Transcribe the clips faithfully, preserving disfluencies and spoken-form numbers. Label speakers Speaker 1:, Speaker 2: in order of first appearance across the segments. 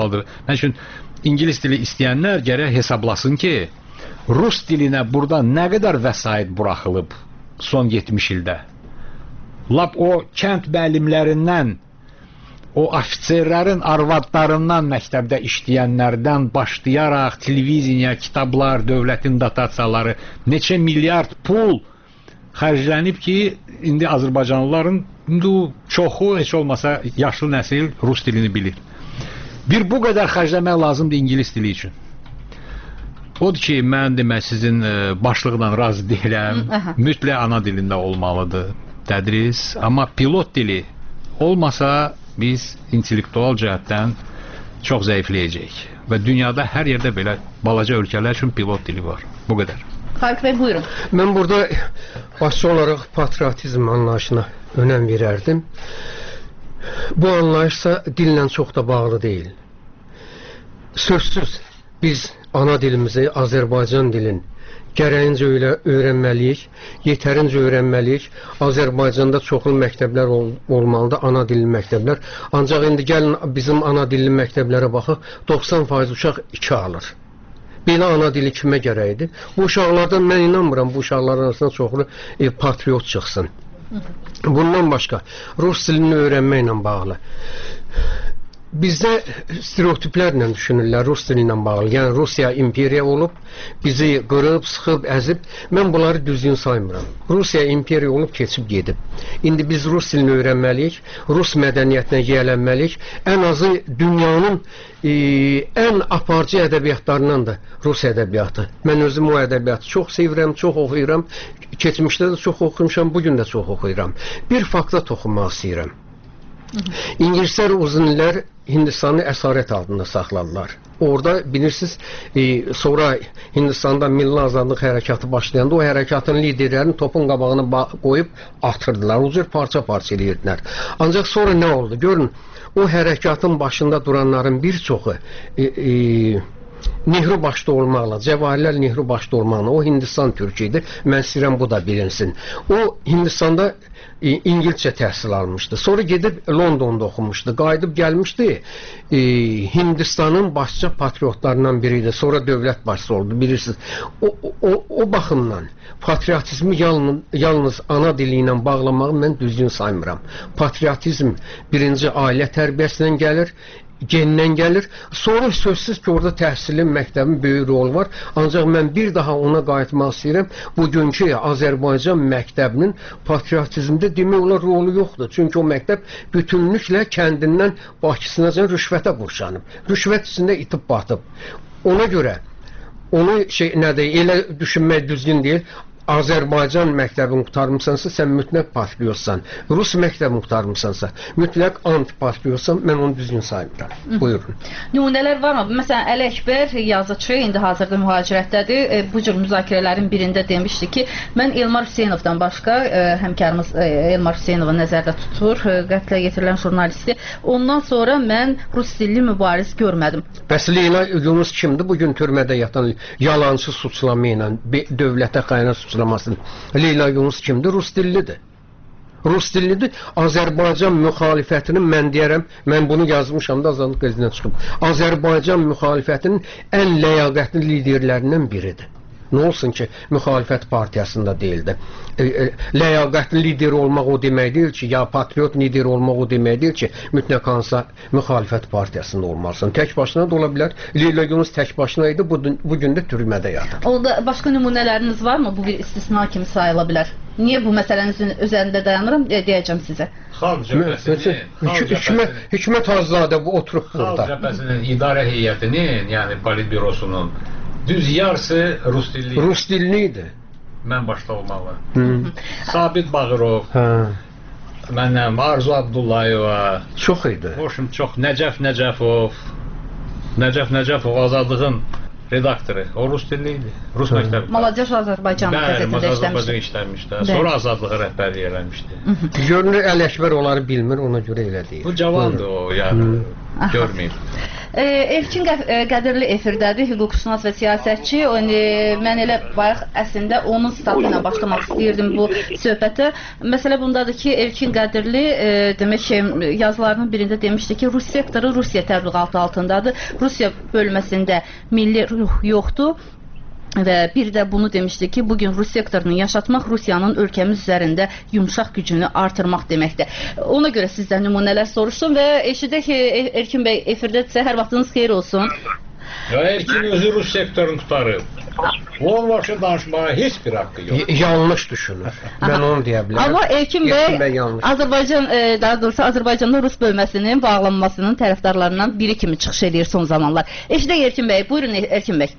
Speaker 1: olmalıdır. Mən üçün İngilis dili istəyənlər gərək hesablasın ki, Rus dilinə burada nə qədər vəsait buraxılıb son yetmiş ildə. Lap o kənd müəllimlərindən, o ofitserlərin arvadlarından məktəbdə işləyənlərdən başlayaraq televiziya, kitablar, dövlətin dotasiyaları, neçə milyard pul xərclənib ki, indi Azərbaycanlıların indi çoxu, heç olmasa yaşlı nəsil Rus dilini bilir. Bir bu qədər xərcləmək lazımdır İngilis dili üçün. Odur ki, mən demək sizin başlıqla razı deyiləm. Mütləq ana dilində olmalıdır tədris. Amma pilot dili olmasa biz intellektual cəhətdən çox zəifləyəcəyik. Və dünyada hər yerdə belə balaca ölkələr üçün pilot dili var. Bu qədər.
Speaker 2: Xalq bəy, buyurun.
Speaker 3: Mən burada başçı olaraq patriotizm anlayışına önəm verərdim. Bu anlayışsa dillə çox da bağlı deyil. Sözsüz biz ana dilimizi, Azərbaycan dilin gərəyincə öyrənməliyik, yetərincə öyrənməliyik. Azərbaycanda çoxlu məktəblər ol olmalıdır, ana dilli məktəblər. Ancaq indi gəlin bizim ana dilli məktəblərə baxıq, doxsan faiz uşaq iki alır. Belə ana dili kimə gərəkdir? Bu uşaqlardan mən inanmıram, bu uşaqların arasında çoxlu e, patriot çıxsın. Bundan başqa, Rus dilini öyrənməklə bağlı. Bizdə stereotiplərlə düşünürlər Rus dili ilə bağlı. Yəni Rusiya imperiya olub, bizi qırıb, sıxıb, əzib. Mən bunları düzgün saymıram. Rusiya imperiya olub, keçib gedib. İndi biz Rus dilini öyrənməliyik, Rus mədəniyyətinə yiyələnməliyik. Ən azı dünyanın e, ən aparıcı ədəbiyyatlarından da Rus ədəbiyyatı. Mən özüm o ədəbiyyatı çox sevirəm, çox oxuyuram. Keçmişdə də çox oxumuşam, bugün də çox oxuyuram. Bir fakta toxunmaq istəyirəm. İngilislər uzun illər Hindistanı əsarət altında saxladılar. Orada bilirsiniz, e, sonra Hindistanda milli azadlıq hərəkatı başlayanda o hərəkatın liderlərini topun qabağına qoyub atırdılar. O cür parça-parça edirdilər. Ancaq sonra nə oldu? Görün, o hərəkatın başında duranların bir çoxu e, e, Nehru başda olmaqla, Cəvahirləl Nehru başda olmaqla, o Hindistan türkü idi. Mən istəyirəm bu da bilinsin. O Hindistanda e, İngilizcə təhsil almışdı. Sonra gedib Londonda oxumuşdu. Qayıdıb gəlmişdi. E, Hindistanın başça patriotlarından biri idi. Sonra dövlət başçısı oldu, bilirsiniz. O, o, o baxımdan patriotizmi yalnız, yalnız ana dili ilə bağlamağı mən düzgün saymıram. Patriotizm birinci ailə tərbiyəsindən gəlir, gendən gəlir. Sonra sözsüz ki, orada təhsilin, məktəbin böyük rolu var. Ancaq mən bir daha ona qayıtmaq istəyirəm. Bugünkü Azərbaycan məktəbinin patriotizmdə demək olar rolu yoxdur. Çünki o məktəb bütünlüklə kəndindən Bakısınacan rüşvətə qurşanıb. Rüşvət içində itib batıb. Ona görə onu şey nədir, elə düşünmək düzgün deyil. Azərbaycan məktəbini qurtarmısansa, sən mütləq patriotsan. Rus məktəbini qurtarmısansa, mütləq antipatriotsan, mən onu düzgün saymıram. Buyurun.
Speaker 2: Nümunələr varmı? Məsələn, Əli Əkbər yazıçı, indi hazırda mühacirətdədir. E, bu cür müzakirələrin birində demişdi ki, mən Elmar Hüseynovdan başqa, e, həmkarımız e, Elmar Hüseynovu nəzərdə tutur, e, qətlə yetirilən jurnalisti. Ondan sonra mən Rus dilli mübariz görmədim.
Speaker 3: Bəs Leyla Yunus kimdir? Bugün türmədə yatan yalancı suçlama ilə dövlətə xəyanət suçlaması. Leyla Yunus kimdir? Rus dillidir. Rus dillidir. Azərbaycan müxalifətinin, mən deyərəm, mən bunu yazmışam da Azadlıq qəzetində çıxıb. Azərbaycan müxalifətinin ən ləyaqətli liderlərindən biridir. Nə olsun ki, müxalifət partiyasında deyildi. E, e, ləyaqətli lider olmaq o demək deyil ki, ya patriot lider olmaq o demək deyil ki, mütləq hansısa müxalifət partiyasında olmalısan. Tək başına da ola bilər. Leyla Yunus tək başına idi, bu, bugün də türmədə yatır.
Speaker 2: Orada başqa nümunələriniz var mı? Bu bir istisna kimi sayıla bilər. Niyə bu məsələnin üzərində dayanıram, e, deyəcəm sizə.
Speaker 1: Xalq cəbhəsinin,
Speaker 3: Hikmət Hazadə bu oturub burada.
Speaker 1: Xalq cəbhəsinin idarə heyətinin, yəni politbürosunun düz yarısı Rus dilli.
Speaker 3: Rus dilliydi.
Speaker 1: Mən başda olmalı. Sabit Bağırov, məndən Arzu Abdullayeva.
Speaker 3: Çox idi.
Speaker 1: Hoşum çox. Nəcəf Nəcəfov. Nəcəf Nəcəfov Azadlığın redaktoru. O Rus dilli idi. Rus məktəbi.
Speaker 2: Malacaş Azərbaycan qəzetində
Speaker 1: işləmişdi. işləmişdi. Sonra Azadlığı rəhbərlik eləmişdi.
Speaker 3: Görünür Əli Əkbər onları bilmir, ona görə elə deyir.
Speaker 1: Bu cavandır o, yəni görməyib.
Speaker 2: Elçin Qədirli efirdədir, hüquqşünas və siyasətçi. Mən elə bayaq əslində onun statı ilə başlamaq istəyirdim bu söhbətə. Məsələ bundadır ki, Elçin Qədirli demək ki, yazılarının birində demişdi ki, Rus sektoru Rusiya təbliğatı altındadır. Rusiya bölməsində milli ruh yoxdur. Və bir də bunu demişdi ki, bugün Rus sektorunu yaşatmaq Rusiyanın ölkəmiz üzərində yumşaq gücünü artırmaq deməkdir. Ona görə sizdən nümunələr soruşdum və eşidək ki, Erkin bəy efirdədirsə, hər vaxtınız xeyir olsun.
Speaker 1: Ya Erkin özü Rus sektorunu tutarıb. Onun başa danışmağa heç bir haqqı yox.
Speaker 3: Yanlış düşünür. Mən onu deyə bilərəm.
Speaker 2: Amma Erkin bəy Azərbaycan, daha doğrusu Azərbaycanda Rus bölməsinin bağlanmasının tərəfdarlarından biri kimi çıxış edir son zamanlar. Eşidək Erkin bəy, buyurun Erkin bəy.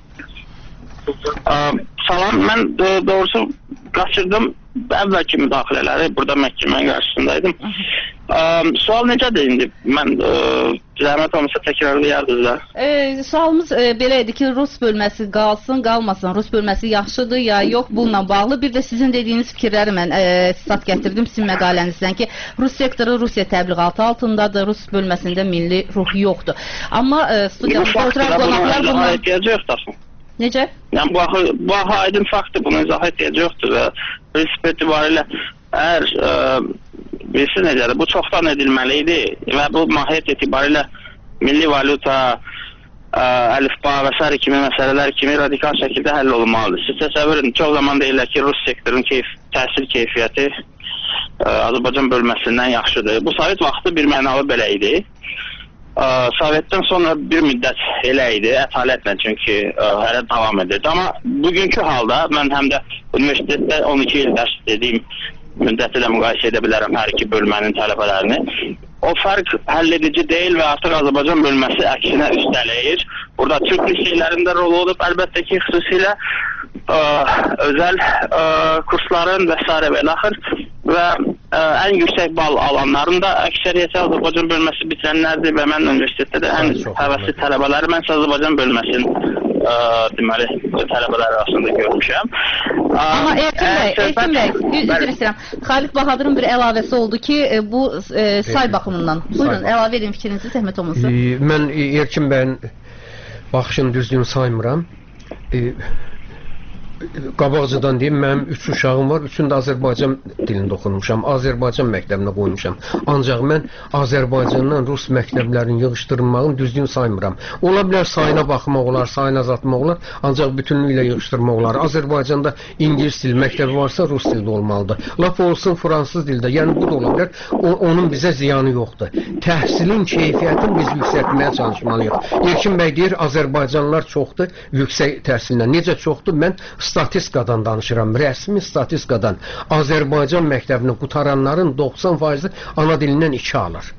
Speaker 4: Salam, mən doğrusu qaçırdım əvvəlki müdaxilələri, burada məhkəmənin qarşısındaydım. Sual necədir indi? Mən zəhmət olmasa təkrarlayardınız da.
Speaker 2: Sualımız belə idi ki, Rus bölməsi qalsın, qalmasın, Rus bölməsi yaxşıdır ya yox, bununla bağlı. Bir də sizin dediyiniz fikirləri mən stat gətirdim sizin məqalənizdən ki, Rus sektoru Rusiya təbliğatı altındadır, Rus bölməsində milli ruh yoxdur. Amma studiyamızda oturan qonaqlar bundan...
Speaker 4: ehtiyacı yoxdur.
Speaker 2: Necə?
Speaker 4: Yəni, bu axı, bu axı aydın faktdır, bunun izah ehtiyacı yoxdur və prinsip etibarilə əgər e, bilsin necədir, bu çoxdan edilməli idi və bu mahiyyət etibarilə milli valyuta, e, əlifba və s. kimi məsələlər kimi radikal şəkildə həll olunmalıdır. Siz təsəvvür edin, çox zaman deyirlər ki, Rus sektorun keyf, təhsil keyfiyyəti e, Azərbaycan bölməsindən yaxşıdır. Bu Sovet vaxtı bir mənalı belə idi. Sovetdən sonra bir müddət elə idi, ətalətlə çünki ə, hələ davam edirdi. Amma bugünkü halda mən həm də universitetdə on iki il dərs dediyim müddəti ilə müqayisə edə bilərəm hər iki bölmənin tələbələrini. O fərq həll edici deyil və artıq Azərbaycan bölməsi əksinə üstələyir. Burada Türk liseylərində rol olub, əlbəttə ki, xüsusilə ə, özəl ə, kursların və s. və axır və ə, ən yüksək bal alanların da əksəriyyəti Azərbaycan bölməsi bitirənlərdir və mən universitetdə də ən həvəsli tələbələri mən Azərbaycan bölməsinin ə, deməli, tələbələr arasında görmüşəm.
Speaker 2: Amma Erkin bəy, Erkin bəy, üzr istəyirəm. Xalid Bahadırın bir əlavəsi oldu ki, bu e, say baxımından. Buyurun, əlavə edin fikrinizi, zəhmət olmasın.
Speaker 3: E, mən Erkin bəyin baxışını düzgün saymıram. E, qabaqcadan deyim, mənim üç uşağım var, üçünü də Azərbaycan dilində oxunmuşam, Azərbaycan məktəbinə qoymuşam. Ancaq mən Azərbaycandan Rus məktəblərinin yığışdırılmağını düzgün saymıram. Ola bilər sayına baxmaq olar, sayına azaltmaq olar, ancaq bütünlüklə yığışdırmaq olar. Azərbaycanda İngilis dili məktəbi varsa Rus dildə olmalıdır. Laf olsun fransız dildə, yəni bu da ola bilər, o, onun bizə ziyanı yoxdur. Təhsilin keyfiyyətini biz yüksəltməyə çalışmalıyıq. Erkin bəy deyir, Azərbaycanlılar çoxdur yüksək təhsillə. Necə çoxdur? Mən statistikadan danışıram, rəsmi statistikadan. Azərbaycan məktəbini qutaranların doxsan faizi ana dilindən iki alır.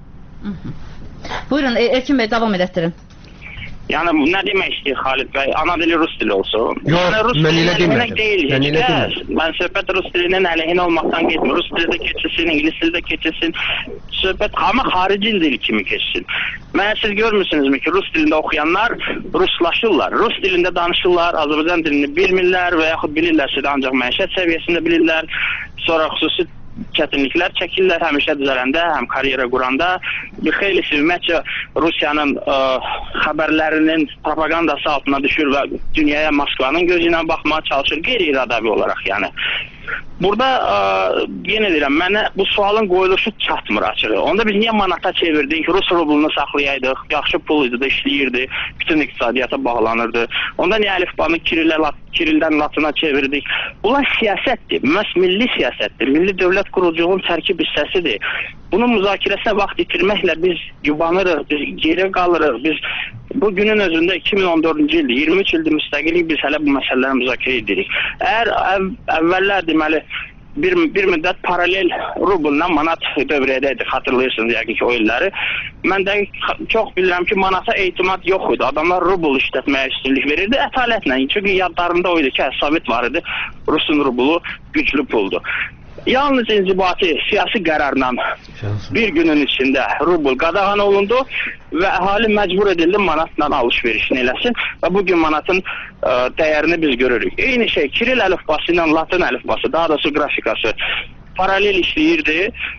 Speaker 2: Buyurun, Erkin bəy, davam edətdirin.
Speaker 4: Yəni, nə demək istəyir Xalid bəy? Ana dili Rus dili olsun.
Speaker 3: Yox, yəni, mən elə demədim.
Speaker 4: Deyil, mən elə demədim. Mən söhbət Rus dilinin əleyhinə olmaqdan getmir. Rus dildə keçilsin, İngilis dildə keçilsin. Söhbət ama xarici dil kimi keçsin. Mən siz görmürsünüzmü ki, Rus dilində oxuyanlar ruslaşırlar. Rus dilində danışırlar, Azərbaycan dilini bilmirlər və yaxud bilirlərsə də ancaq məişət səviyyəsində bilirlər. Sonra xüsusi çətinliklər çəkirlər həmişə düzələndə, həm karyera quranda. Bir xeyli ümumiyyətcə Rusiyanın ə, xəbərlərinin propagandası altına düşür və dünyaya Moskvanın gözü ilə baxmağa çalışır, qeyri-iradavi olaraq yəni. Burada ə, yenə deyirəm, mənə bu sualın qoyuluşu çatmır açığı. Onda biz niyə manata çevirdik, Rus rublunu saxlayaydıq, yaxşı pul idi də işləyirdi, bütün iqtisadiyyata bağlanırdı. Onda niyə əlifbanı Kirillə, Kirildən Latına çevirdik? Bunlar siyasətdir, məhz milli siyasətdir, milli dövlət quruculuğun tərkib hissəsidir. Bunun müzakirəsinə vaxt itirməklə biz yubanırıq, biz geri qalırıq, biz bu günün özündə iki min on dördüncü ildir, iyirmi üç ildir müstəqillik biz hələ bu məsələləri müzakirə edirik. Əgər əv, əvvəllər deməli bir, bir müddət paralel rublundan manat dövriyədəydik, xatırlayırsınız yəqin ki o illəri. Mən də çox bilirəm ki, manata etimad yox idi. Adamlar rubl işlətməyə üstünlük verirdi, ətalətlə. Çünki yadlarında o idi ki, Sovet var idi, Rusun rublu güclü puldur. Yalnız inzibati siyasi qərarla bir günün içində rubl qadağan olundu və əhali məcbur edildi manatla alış-verişini eləsin və bugün manatın ə, dəyərini biz görürük. Eyni şey Kiril əlifbası ilə Latın əlifbası, daha doğrusu qrafikası paralel işləyirdi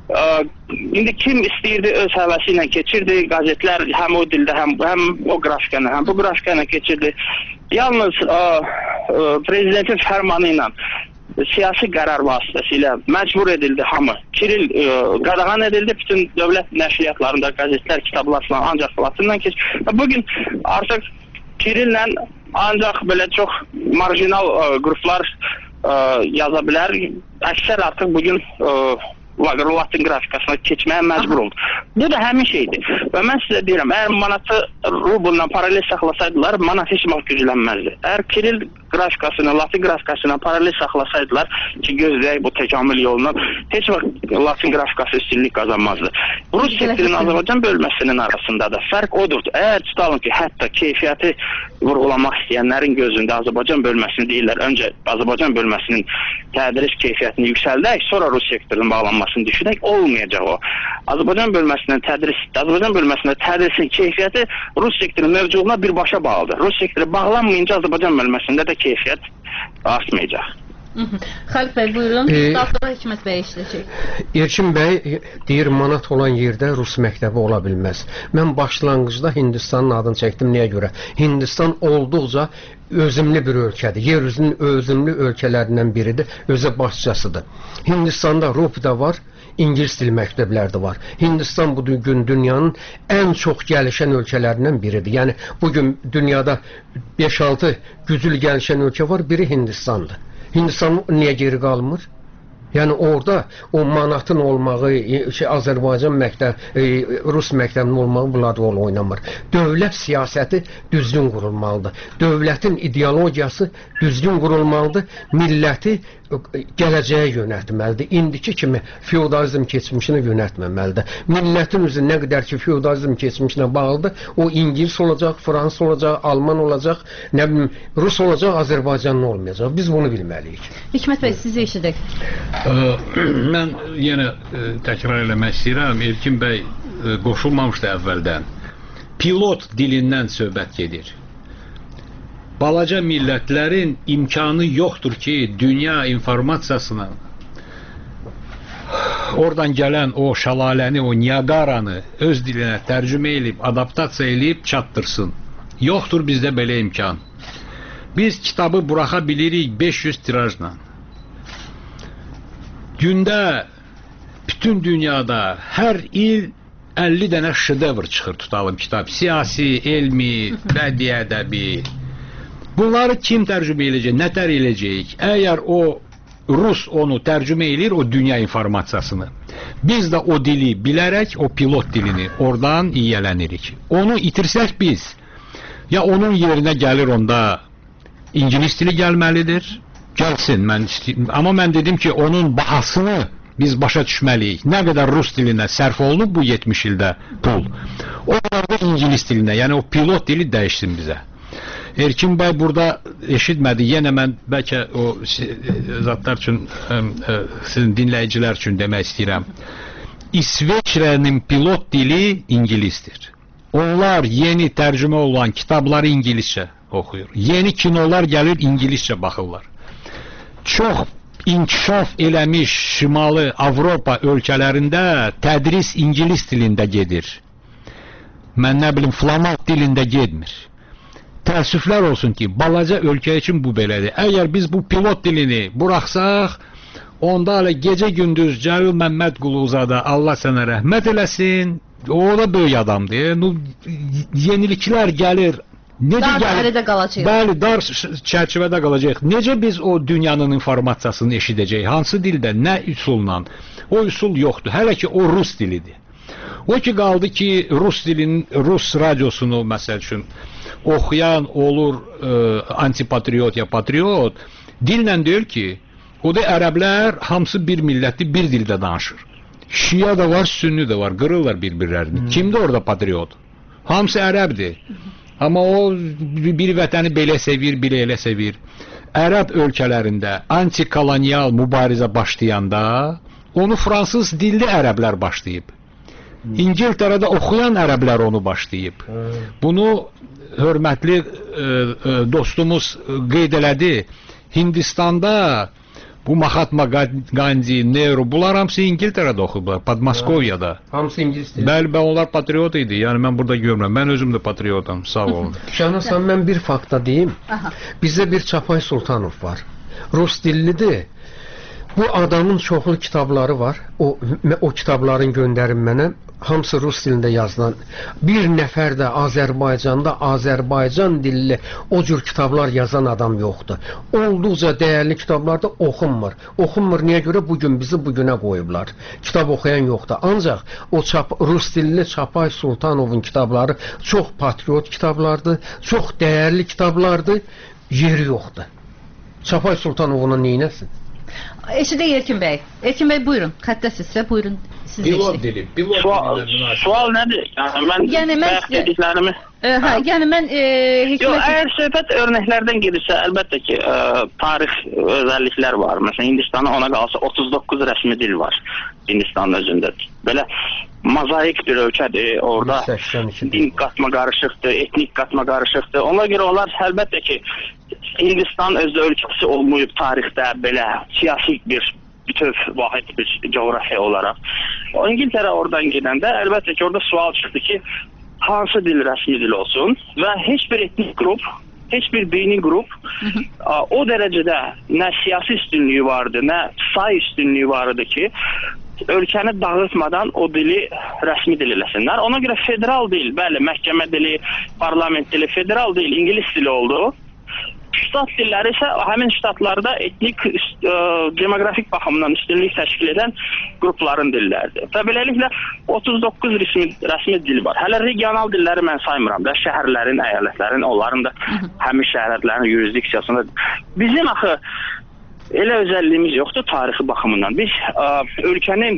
Speaker 4: İndi kim istəyirdi öz həvəsi ilə keçirdi, qəzetlər həm o dildə, həm, həm o qrafikana, həm bu qrafikana keçirdi. Yalnız ə, ə, prezidentin fərmanı ilə siyasi qərar vasitəsilə məcbur edildi hamı. Kiril ə, qadağan edildi, bütün dövlət nəşriyyatlarında qəzetlər, kitablar falan ancaq Latinlə keçir. Bugün artıq Kirillə ancaq belə çox marjinal ə, qruplar ə, yaza bilər. Əksər artıq bugün ə, Latin qrafikasına keçməyə məcbur oldu. Bu da həmin şeydir. Və mən sizə deyirəm, əgər manatı rublla paralel saxlasaydılar, manat heç vaxt güclənməzdi. Əgər Kiril qrafikasını, Latin qrafikasına paralel saxlasaydılar ki, gözləyək bu təkamül yolunu, heç vaxt Latin qrafikası üstünlük qazanmazdı. Rus sektorinin Azərbaycan bölməsinin arasında da fərq odur. Əgər tutalım ki, hətta keyfiyyəti vurğulamaq istəyənlərin gözündə Azərbaycan bölməsini deyirlər, öncə Azərbaycan bölməsinin tədris keyfiyyətini yüksəldək, sonra Rus sektorunun bağlanmasını düşünək, olmayacaq o. Azərbaycan bölməsindən tədris, Azərbaycan bölməsində tədrisin keyfiyyəti Rus sektorunun mövcudluğuna birbaşa bağlıdır. Rus sektoru bağlanmayınca Azərbaycan bölməsində də keyfiyyət artmayacaq.
Speaker 2: Xəlq bəy, buyurun. E, Daha sonra Hikmət bəy işləyəcək.
Speaker 3: Erkin bəy deyir, manat olan yerdə Rus məktəbi ola bilməz. Mən başlanğıcda Hindistanın adını çəkdim. Niyə görə? Hindistan olduqca özümlü bir ölkədir. Yer üzünün özümlü ölkələrindən biridir. Özə başçasıdır. Hindistanda Rupidə var, İngilis dil məktəbləri də var. Hindistan bu gün dünyanın ən çox gəlişən ölkələrindən biridir. Yəni, bugün dünyada beş altı güclü gəlişən ölkə var, biri Hindistandır. Hindistan niyə geri qalmır? Yəni orada o manatın olmağı, şey, Azərbaycan məktəb, e, Rus məktəbinin olmağı bunlar rol oynamır. Dövlət siyasəti düzgün qurulmalıdır. Dövlətin ideologiyası düzgün qurulmalıdır. Milləti gələcəyə yönəltməlidir. İndiki kimi feodalizm keçmişini yönəltməməlidir. Millətin üzü nə qədər ki feodalizm keçmişinə bağlıdır, o İngilis olacaq, Fransız olacaq, Alman olacaq, nə bilim, Rus olacaq, Azərbaycanlı olmayacaq. Biz bunu bilməliyik.
Speaker 2: Hikmət bəy, sizi eşidək.
Speaker 1: Mən yenə təkrar eləmək istəyirəm. Erkin bəy qoşulmamışdı əvvəldən. Pilot dilindən söhbət gedir. Balaca millətlərin imkanı yoxdur ki, dünya informasiyasına oradan gələn o şəlaləni, o Niagaranı öz dilinə tərcümə edib, adaptasiya edib çatdırsın. Yoxdur bizdə belə imkan. Biz kitabı buraxa bilirik beş yüz tirajla. Gündə bütün dünyada hər il əlli dənə şedevr çıxır, tutalım kitab. Siyasi, elmi, bədii, ədəbi. Bunları kim tərcümə edəcək, nətər edəcək? Əgər o Rus onu tərcümə edir, o dünya informasiyasını. Biz də o dili bilərək, o pilot dilini oradan iyələnirik. Onu itirsək biz, ya onun yerinə gəlir onda İngilis dili gəlməlidir, gəlsin. Mən amma mən dedim ki, onun bahasını biz başa düşməliyik. Nə qədər Rus dilinə sərf olunub bu yetmiş ildə pul. O qədər də İngilis dilinə, yəni o pilot dili dəyişsin bizə. Erkin bəy burada eşitmədi. Yenə mən bəlkə o zatlar üçün, sizin dinləyicilər üçün demək istəyirəm. İsveçrənin pilot dili İngilisdir. Onlar yeni tərcümə olan kitabları İngiliscə oxuyur. Yeni kinolar gəlir, İngiliscə baxırlar. Çox inkişaf eləmiş Şimali Avropa ölkələrində tədris İngilis dilində gedir. Mən nə bilim, flamand dilində getmir. Təəssüflər olsun ki, balaca ölkə üçün bu belədir. Əgər biz bu pilot dilini buraxsaq, onda hələ gecə-gündüz Cəlil Məmmədquluzadə Allah sənə rəhmət eləsin, o da böyük adamdır. Yeniliklər gəlir. Necə
Speaker 2: dar dairədə qalacaq.
Speaker 1: Bəli, dar çərçivədə qalacaq. Necə biz o dünyanın informasiyasını eşidəcəyik? Hansı dildə, nə üsulla? O üsul yoxdur. Hələ ki, o Rus dilidir. O ki, qaldı ki, Rus dilinin, Rus radiosunu, məsəl üçün, oxuyan olur e, antipatriot ya patriot, dillə deyir ki, o da ərəblər hamısı bir millətli, bir dildə danışır. Şia da var, sünni də var, qırırlar bir-birlərini. Hmm. Kimdir orada patriot? Hamısı ərəbdir. Amma o bir vətəni belə sevir, bir elə sevir. Ərəb ölkələrində antikolonial mübarizə başlayanda onu fransız dilli ərəblər başlayıb. İngiltərədə oxuyan ərəblər onu başlayıb. Bunu hörmətli e, e, dostumuz qeyd elədi. Hindistanda Bu Mahatma Gandhi, Nehru, bunlar hamısı İngiltərədə oxublar, Podmoskoviyada.
Speaker 3: Hamısı ingilis dili.
Speaker 1: Bəli, bəli, onlar patriot idi. Yəni mən burada görmürəm. Mən özüm də patriotam. Sağ olun.
Speaker 3: Şahnasan, mən bir fakta deyim.
Speaker 2: Aha.
Speaker 3: Bizdə bir Çapay Sultanov var. Rus dillidir. Bu adamın çoxlu kitabları var. O o kitabların göndərin mənə. Hamısı rus dilində yazılan. Bir nəfər də Azərbaycanda Azərbaycan dilli o cür kitablar yazan adam yoxdur. Olduqca dəyərli kitablar da oxunmur. Oxunmur niyə görə? Bugün bizi bugünə qoyublar. Kitab oxuyan yoxdur. Ancaq o çap, rus dilli Çapay Sultanovun kitabları çox patriot kitablardır, çox dəyərli kitablardır. Yeri yoxdur. Çapay Sultanov onu neynəsin?
Speaker 2: Eşidə Erkin bəy. Erkin bəy buyurun. Xəttəsizsə buyurun. Siz
Speaker 1: Pilot dili, pilot
Speaker 4: Sual,
Speaker 1: dili.
Speaker 4: sual nədir? Yəni mən
Speaker 2: Yəni mən
Speaker 4: bayaq dediklərimi
Speaker 2: Ə, hə, yəni mən e,
Speaker 4: Yox,
Speaker 2: hikmət
Speaker 4: əgər söhbət örnəklərdən gedirsə, əlbəttə ki, ə, tarix özəlliklər var. Məsələn, Hindistanın ona qalsa otuz doqquz rəsmi dil var Hindistanın özündə. Belə mozaik bir ölkədir. Orada din qatma qarışıqdır, etnik qatma qarışıqdır. Ona görə onlar əlbəttə ki, Hindistan özü ölkəsi olmayıb tarixdə belə siyasi bir bütöv vahid bir coğrafiya olaraq. O İngiltərə oradan gedəndə əlbəttə ki, orada sual çıxdı ki, hansı dil rəsmi dil olsun və heç bir etnik qrup, heç bir dini qrup o dərəcədə nə siyasi üstünlüyü vardı, nə say üstünlüyü vardı ki, ölkəni dağıtmadan o dili rəsmi dil eləsinlər. Ona görə federal dil, bəli, məhkəmə dili, parlament dili, federal dil İngilis dili oldu. Ştat dilləri isə həmin ştatlarda etnik, ə, demoqrafik baxımdan üstünlük təşkil edən qrupların dilləridir. Və beləliklə otuz doqquz rəsmi, rəsmi dil var. Hələ regional dilləri mən saymıram da, şəhərlərin, əyalətlərin, onların da həmin şəhərlərin yurisdiksiyasında. Bizim axı elə özəlliyimiz yoxdur tarixi baxımından. Biz ə, ölkənin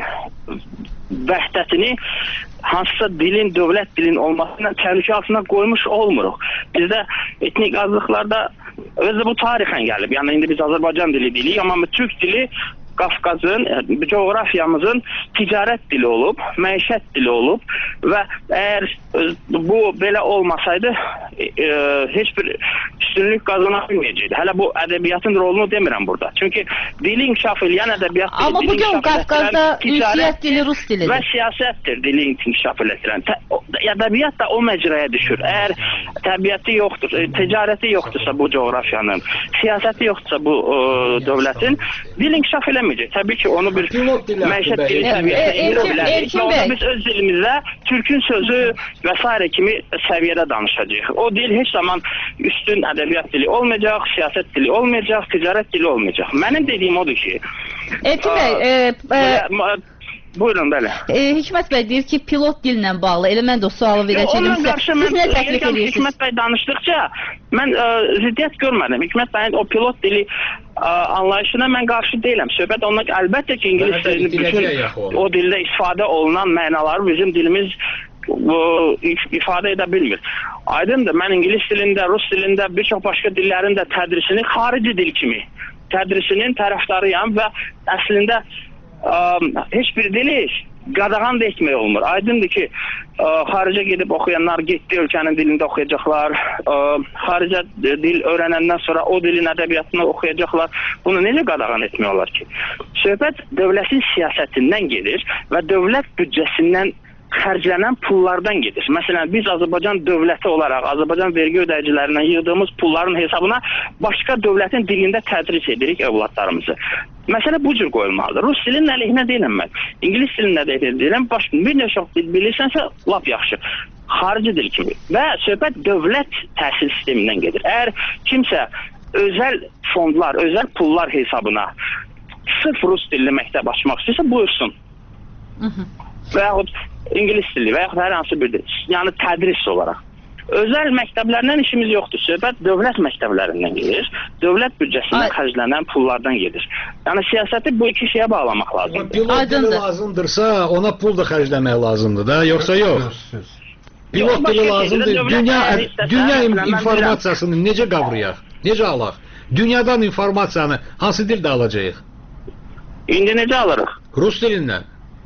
Speaker 4: vəhdətini hansısa dilin, dövlət dilin olmasına təhlükə altına qoymuş olmuruq. Bizdə etnik azlıqlarda özü bu tarixən gəlib. Yəni indi biz Azərbaycan dili deyirik, amma Türk dili Qafqazın, coğrafiyamızın ticarət dili olub, məişət dili olub və əgər bu belə olmasaydı e, heç bir üstünlük qazana bilməyəcəkdi. Hələ bu ədəbiyyatın rolunu demirəm burada. Çünki dili inkişaf edən ədəbiyyat dili.
Speaker 2: Amma bugün Qafqazda ünsiyyət dili rus dilidir.
Speaker 4: Və siyasətdir dili inkişaf edən. Ədəbiyyat da o məcraya düşür. Əgər təbiəti yoxdur, ticarəti yoxdursa bu coğrafiyanın, siyasəti yoxdursa bu ə, dövlətin, dil inkişaf eləməyəcək. Təbii ki, onu bir məişət dili səviyyədə indirə bilərik. Və onu biz öz dilimizdə Türkün sözü və s. kimi səviyyədə danışacağıq. O dil heç zaman üstün ədəbiyyat dili olmayacaq, siyasət dili olmayacaq, ticarət dili olmayacaq. Mənim dediyim odur ki...
Speaker 2: Erkin bəy, e, e,
Speaker 4: buyurun, bəli.
Speaker 2: E, Hikmət bəy deyir ki, pilot dillə bağlı. Elə mən də o sualı verəcəyim. Siz nə təklif edirsiniz?
Speaker 4: Hikmət bəy danışdıqca mən ə, ziddiyyət görmədim. Hikmət bəyin o pilot dili ə, anlayışına mən qarşı deyiləm. Söhbət ondan əlbəttə ki, İngilis dilinin bütün o dildə istifadə olunan mənaları bizim dilimiz ə, ifadə edə bilmir. Aydındır, mən İngilis dilində, Rus dilində, bir çox başqa dillərin də tədrisini xarici dil kimi tədrisinin tərəfdarıyam və əslində ə, heç bir dili qadağan da etmək olmur. Aydındır ki, ə, xaricə gedib oxuyanlar getdi ölkənin dilində oxuyacaqlar, ə, xaricə dil öyrənəndən sonra o dilin ədəbiyyatını oxuyacaqlar. Bunu necə qadağan etmək olar ki? Söhbət dövlətin siyasətindən gedir və dövlət büdcəsindən xərclənən pullardan gedir. Məsələn, biz Azərbaycan dövləti olaraq, Azərbaycan vergi ödəyicilərindən yığdığımız pulların hesabına başqa dövlətin dilində tədris edirik övladlarımızı. Məsələ bu cür qoyulmalıdır. Rus dilinin əleyhinə deyiləm mən. İngilis dilində də deyiləm. Başqa bir neçə dil bilirsənsə, lap yaxşı. Xarici dil kimi. Və söhbət dövlət təhsil sistemindən gedir. Əgər kimsə özəl fondlar, özəl pullar hesabına sırf rus dilli məktəb açmaq istəyirsə, buyursun. Hı -hı. Və yaxud İngilis dili və yaxud hər hansı bir dil. Yəni tədris olaraq. Özəl məktəblərlə işimiz yoxdur. Söhbət dövlət məktəblərindən gedir. Dövlət büdcəsindən xərclənən pullardan gedir. Yəni siyasəti bu iki şeyə bağlamaq lazımdır.
Speaker 1: Pilot dili lazımdırsa, ona pul da xərcləmək lazımdır da, yoxsa yox? Pilot dili lazımdır. Dünya, dünya informasiyasını necə qavrayaq? Necə alaq? Dünyadan informasiyanı hansı dildə alacağıq?
Speaker 4: İndi necə alırıq?
Speaker 1: Rus dilindən.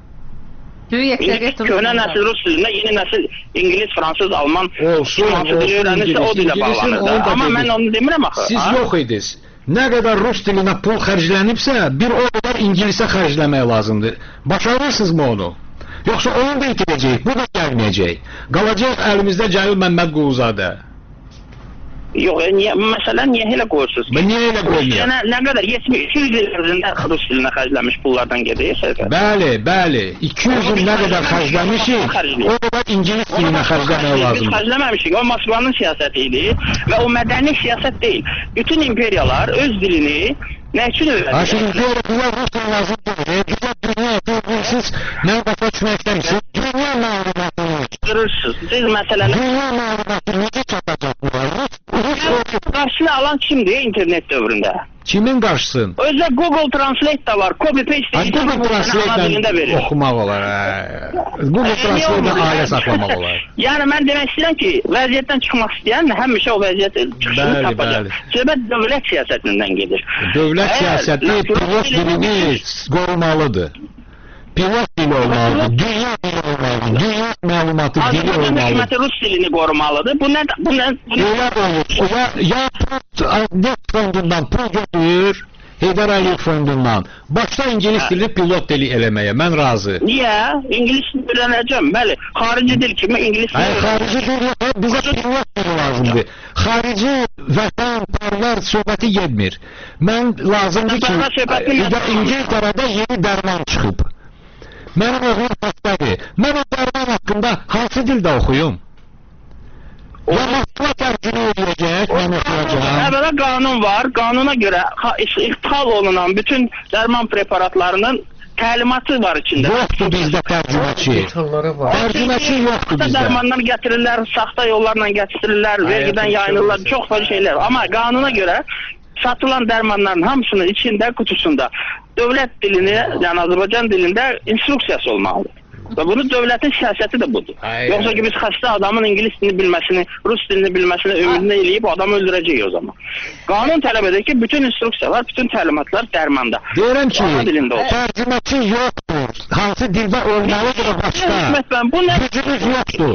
Speaker 4: Köhnə nəsil rus dilində, yeni nəsil İngilis, Fransız, Alman
Speaker 1: olsun, olsun,
Speaker 4: öyrənirsə o dilə bağlanır. Amma mən onu demirəm axı.
Speaker 1: Siz yox idiniz. nə qədər rus dilinə pul xərclənibsə, bir o qədər ingilisə xərcləmək lazımdır. Başarırsınızmı onu? Yoxsa onu da itirəcəyik, bu da gəlməyəcək. Qalacaq əlimizdə Cəlil Məmmədquluzadə.
Speaker 4: Yox, niyə, məsələn, niyə elə qoyursunuz?
Speaker 1: Ben niyə elə qoymuyorum?
Speaker 4: Nə, nə qədər? yetmiş iki yüz il ərzində rus dilinə xərclənmiş pullardan gedir.
Speaker 1: Bəli, bəli. iki yüz il nə qədər xərcləmişik, o qədər ingilis dilinə xərcləmək lazımdır.
Speaker 4: Biz xərcləməmişik, o Moskvanın siyasəti idi və o mədəni siyasət deyil. Bütün imperiyalar öz dilini nə üçün öyrədir?
Speaker 1: Aşırı deyir, bizə rus dili lazım deyil. Bizə dünya deyilsiz, nə başa düşmək istəmişsiniz? Dünya məlumatını
Speaker 4: qırırsınız. Siz məsələni...
Speaker 1: Dünya məlumatını necə çatacaq bu var?
Speaker 4: Qarşısını alan kimdir internet dövründə?
Speaker 1: Kimin qarşısın?
Speaker 4: Özdə Google Translate da var, copy paste
Speaker 1: Ay, Google Translate-dən oxumaq olar. Google Translate-dən ailə saxlamaq olar.
Speaker 4: Yəni, mən demək istəyirəm ki, vəziyyətdən çıxmaq istəyən həmişə o vəziyyəti çıxışını tapacaq. Söhbət dövlət siyasətindən gedir.
Speaker 1: Dövlət siyasəti pilot dilini qorumalıdır. Pilot dili olmalıdır, dünya dili olmalıdır, dünya məlumatı dili olmalıdır.
Speaker 4: Azərbaycan hökuməti rus dilini qorumalıdır. Bu nə? Bu nə?
Speaker 1: Elə olur. Ya, ya net fondundan pul götürür, Heydər Əliyev fondundan. Başda ingilis dili pilot dili eləməyə, mən razı.
Speaker 4: Niyə? İngilis dili öyrənəcəm, bəli. Xarici dil kimi ingilis dili.
Speaker 1: Hayır, xarici dil yox, bizə pilot dili lazımdır. Xarici vətən, parlar söhbəti yetmir. Mən lazımdır ki, İngiltərədə yeni dərman çıxıb. Mənim oğlum xəstədir. Mən o dərman haqqında hansı dildə oxuyum? Ya Moskva tərcümə edəcək, mən oxuyacağım.
Speaker 4: Əvvəla qanun var. Qanuna görə ixtihal olunan bütün dərman preparatlarının təlimatı var içində.
Speaker 1: Yoxdur bizdə tərcüməçi. Tərcüməçi yoxdur bizdə.
Speaker 4: Dərmanlar gətirirlər, saxta yollarla gətirirlər, vergidən yayınırlar, çox fazla şeylər. Amma qanuna görə satılan dərmanların hamısının içində, qutusunda dövlət dilini, yəni Azərbaycan dilində instruksiyası olmalıdır. Və bunu dövlətin siyasəti də budur. Ay, Yoxsa ki biz xəstə adamın ingilis dilini bilməsini, rus dilini bilməsini ümidini eləyib o adamı öldürəcək o zaman. Qanun tələb edir ki, bütün instruksiyalar, bütün təlimatlar dərmanda.
Speaker 1: Deyirəm ki, tərcüməçi yoxdur. Hansı dildə olmalıdır başqa? Gücümüz yoxdur.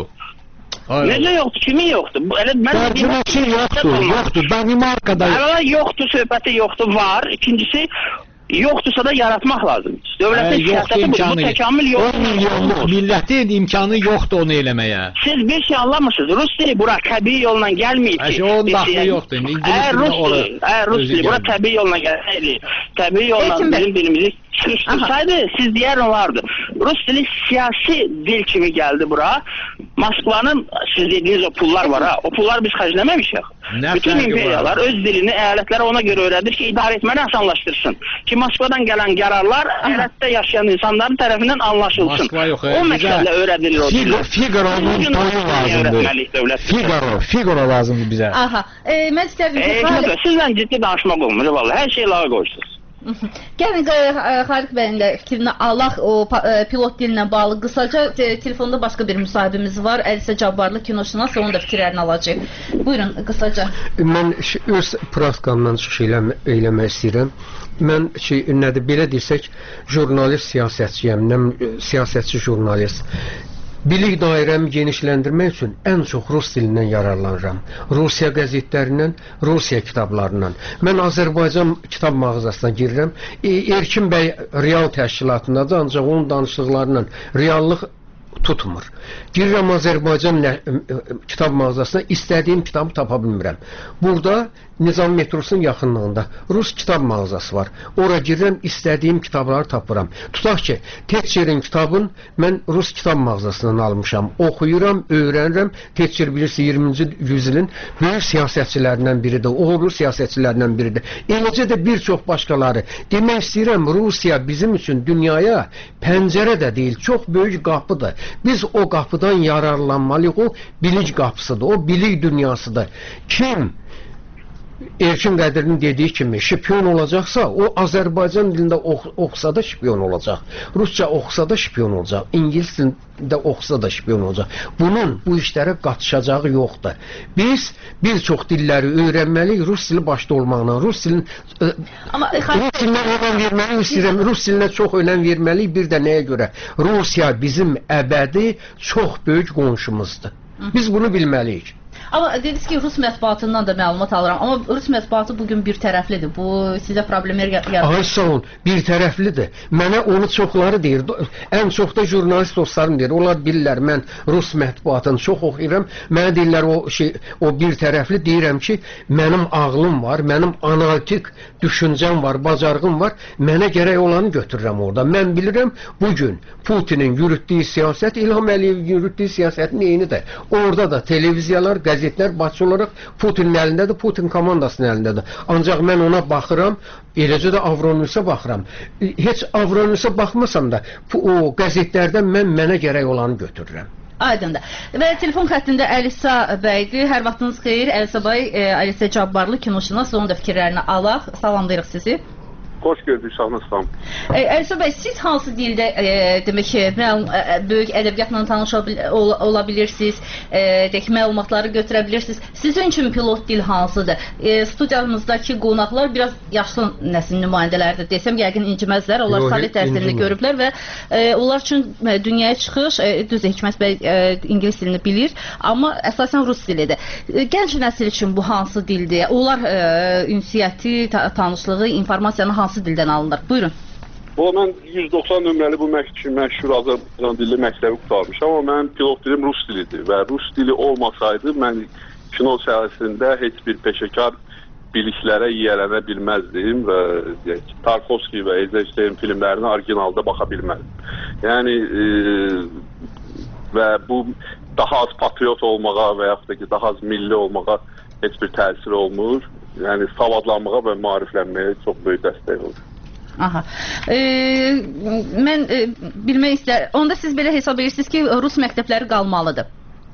Speaker 4: Necə yoxdur? Kimin yoxdur?
Speaker 1: Tərcüməçi yoxdur, yoxdur. Danimarkada
Speaker 4: Əvvəla yoxdur, söhbəti yoxdur, var. İkincisi, yoxdursa da yaratmaq lazımdır. Dövlətin siyasəti bu, bu təkamül yoxdur.
Speaker 1: on milyonluq millətin imkanı yoxdur onu eləməyə.
Speaker 4: Siz bir şey anlamırsınız. Rus dili bura təbii yolla gəlməyib ki.
Speaker 1: Onun daxlı yoxdur.
Speaker 4: Əgər Rus dili, əgər Rus dili bura təbii yolla gəlsəydi, təbii yolla bizim dilimizi sürüşdürsəydi, siz deyər olardı. Rus dili siyasi dil kimi gəldi bura. Moskvanın, siz dediyiniz o pullar var ha, o pullar biz xərcləməmişik. Bütün imperiyalar öz dilini əyalətlərə ona görə öyrədir ki, idarə etməni asanlaşdırsın. Ki Moskvadan gələn qərarlar əyalətdə yaşayan insanların tərəfindən anlaşılsın. O məqsədlə öyrədilir o dili.
Speaker 1: Figaro'nun toyu lazımdır. Figaro, Figaro lazımdır bizə.
Speaker 2: Aha, e, mən istərdim ki...
Speaker 4: Sizlə ciddi danışmaq olmur, vallahi, hər şey lağa qoyursunuz.
Speaker 2: Gəlin, Xaliq bəyin də fikrini alaq, o pilot dilinə bağlı qısaca telefonda başqa bir müsahibimiz var, Əlisə Cabbarlı kinoşünas, onun da fikirlərini alacaq. Buyurun, qısaca.
Speaker 3: Mən öz praskamdan çıxış eləmək istəyirəm. Mən şey, nədir, belə deyirsək, jurnalist siyasətçiyəm, siyasətçi jurnalist. Bilik dairəmi genişləndirmək üçün ən çox rus dilindən yararlanıram. Rusiya qəzetlərindən, Rusiya kitablarından. Mən Azərbaycan kitab mağazasına girirəm. E, Erkin bəy real təşkilatındadır, ancaq onun danışıqlarından reallıq tutmur. Girirəm Azərbaycan kitab mağazasına, istədiyim kitabı tapa bilmirəm. Burada Nizam metrosunun yaxınlığında Rus kitab mağazası var. Ora girirəm, istədiyim kitabları tapıram. Tutaq ki, Tetcherin kitabın mən Rus kitab mağazasından almışam. Oxuyuram, öyrənirəm. Tetcher bilirsə iyirminci yüzilin böyük siyasətçilərindən biridir. Uğurlu siyasətçilərindən biridir. Eləcə də bir çox başqaları. Demək istəyirəm, Rusiya bizim üçün dünyaya pəncərə də deyil, çox böyük qapıdır. Biz o qapıdan yararlanmalıyıq. O bilik qapısıdır, o bilik dünyasıdır. Kim Erkin Qədir'in dediyi kimi şipion olacaqsa, o Azərbaycan dilində oxusa da şipion olacaq. Rusça oxusa da şipion olacaq. İngilis dilində oxusa da şipion olacaq. Bunun bu işlərə qatışacağı yoxdur. Biz bir çox dilləri öyrənməliyik, Rus dili başda olmaqla. Rus dilin Amma, Rus dilinə önəm verməliyik, istəyirəm. Rus dilinə çox önəm verməliyik. Bir də nəyə görə? Rusiya bizim əbədi çox böyük qonşumuzdur. Biz bunu bilməliyik.
Speaker 2: Amma dediniz ki, Rus mətbuatından da məlumat alıram. Amma Rus mətbuatı bugün bir tərəflidir. Bu sizə problemlər yaradır.
Speaker 3: Ay sağ olun, bir tərəflidir. Mənə onu çoxları deyir. Ən çox da jurnalist dostlarım deyir. Onlar bilirlər, mən Rus mətbuatını çox oxuyuram. Mənə deyirlər o şey, o bir tərəfli. Deyirəm ki, mənim ağlım var, mənim analitik düşüncəm var, bacarığım var. Mənə gərək olanı götürürəm orada. Mən bilirəm, bugün Putinin yürütdüyü siyasət İlham Əliyevin yürütdüyü siyasətin eynidir. Orada da televiziyalar, qəzetlər baş olaraq Putinin əlindədir, Putin komandasının əlindədir. Ancaq mən ona baxıram, eləcə də Avronewsə baxıram. Heç Avronewsə baxmasam da o qəzetlərdən mən mənə gərək olanı götürürəm.
Speaker 2: Aydındır. Və telefon xəttində Əlisa bəydir. Hər vaxtınız xeyir. Əlisa bəy, Əlisa Cabbarlı kinoşünas, onun da fikirlərini alaq. Salamlayırıq sizi.
Speaker 5: Xoş gördük, sağolun.
Speaker 2: Əlisa bəy, siz hansı dildə e, demək ki, böyük ədəbiyyatla tanış ol, ola bilirsiniz, e, deyək, məlumatları götürə bilirsiniz. Sizin üçün pilot dil hansıdır? E, studiyamızdakı qonaqlar biraz yaşlı nəsil nümayəndələridir desəm, yəqin inciməzlər. Onlar Sovet təhsilini görüblər və e, onlar üçün dünyaya çıxış, e, düzdür, Hikmət bəy e, ingilis dilini bilir, amma əsasən rus dilidir. E, gənc nəsil üçün bu hansı dildir? Onlar e, ünsiyyəti, ta tanışlığı, informasiyanı hansı dildən alınır? Buyurun.
Speaker 5: O, mən yüz doxsan nömrəli bu məşhur Azərbaycan dilli məktəbi qutarmışam, amma mənim pilot dilim rus dilidir və rus dili olmasaydı mən kino sahəsində heç bir peşəkar biliklərə yiyələnə bilməzdim və deyək, Tarkovski və Eisenstein filmlərinə orijinalda baxa bilməzdim. Yəni e, və bu daha az patriot olmağa və yaxud da ki, daha az milli olmağa heç bir təsir olmur. Yəni savadlanmağa və maariflənməyə çox böyük dəstək olur.
Speaker 2: Aha. E, mən e, bilmək istəyirəm. Onda siz belə hesab edirsiniz ki, rus məktəbləri qalmalıdır.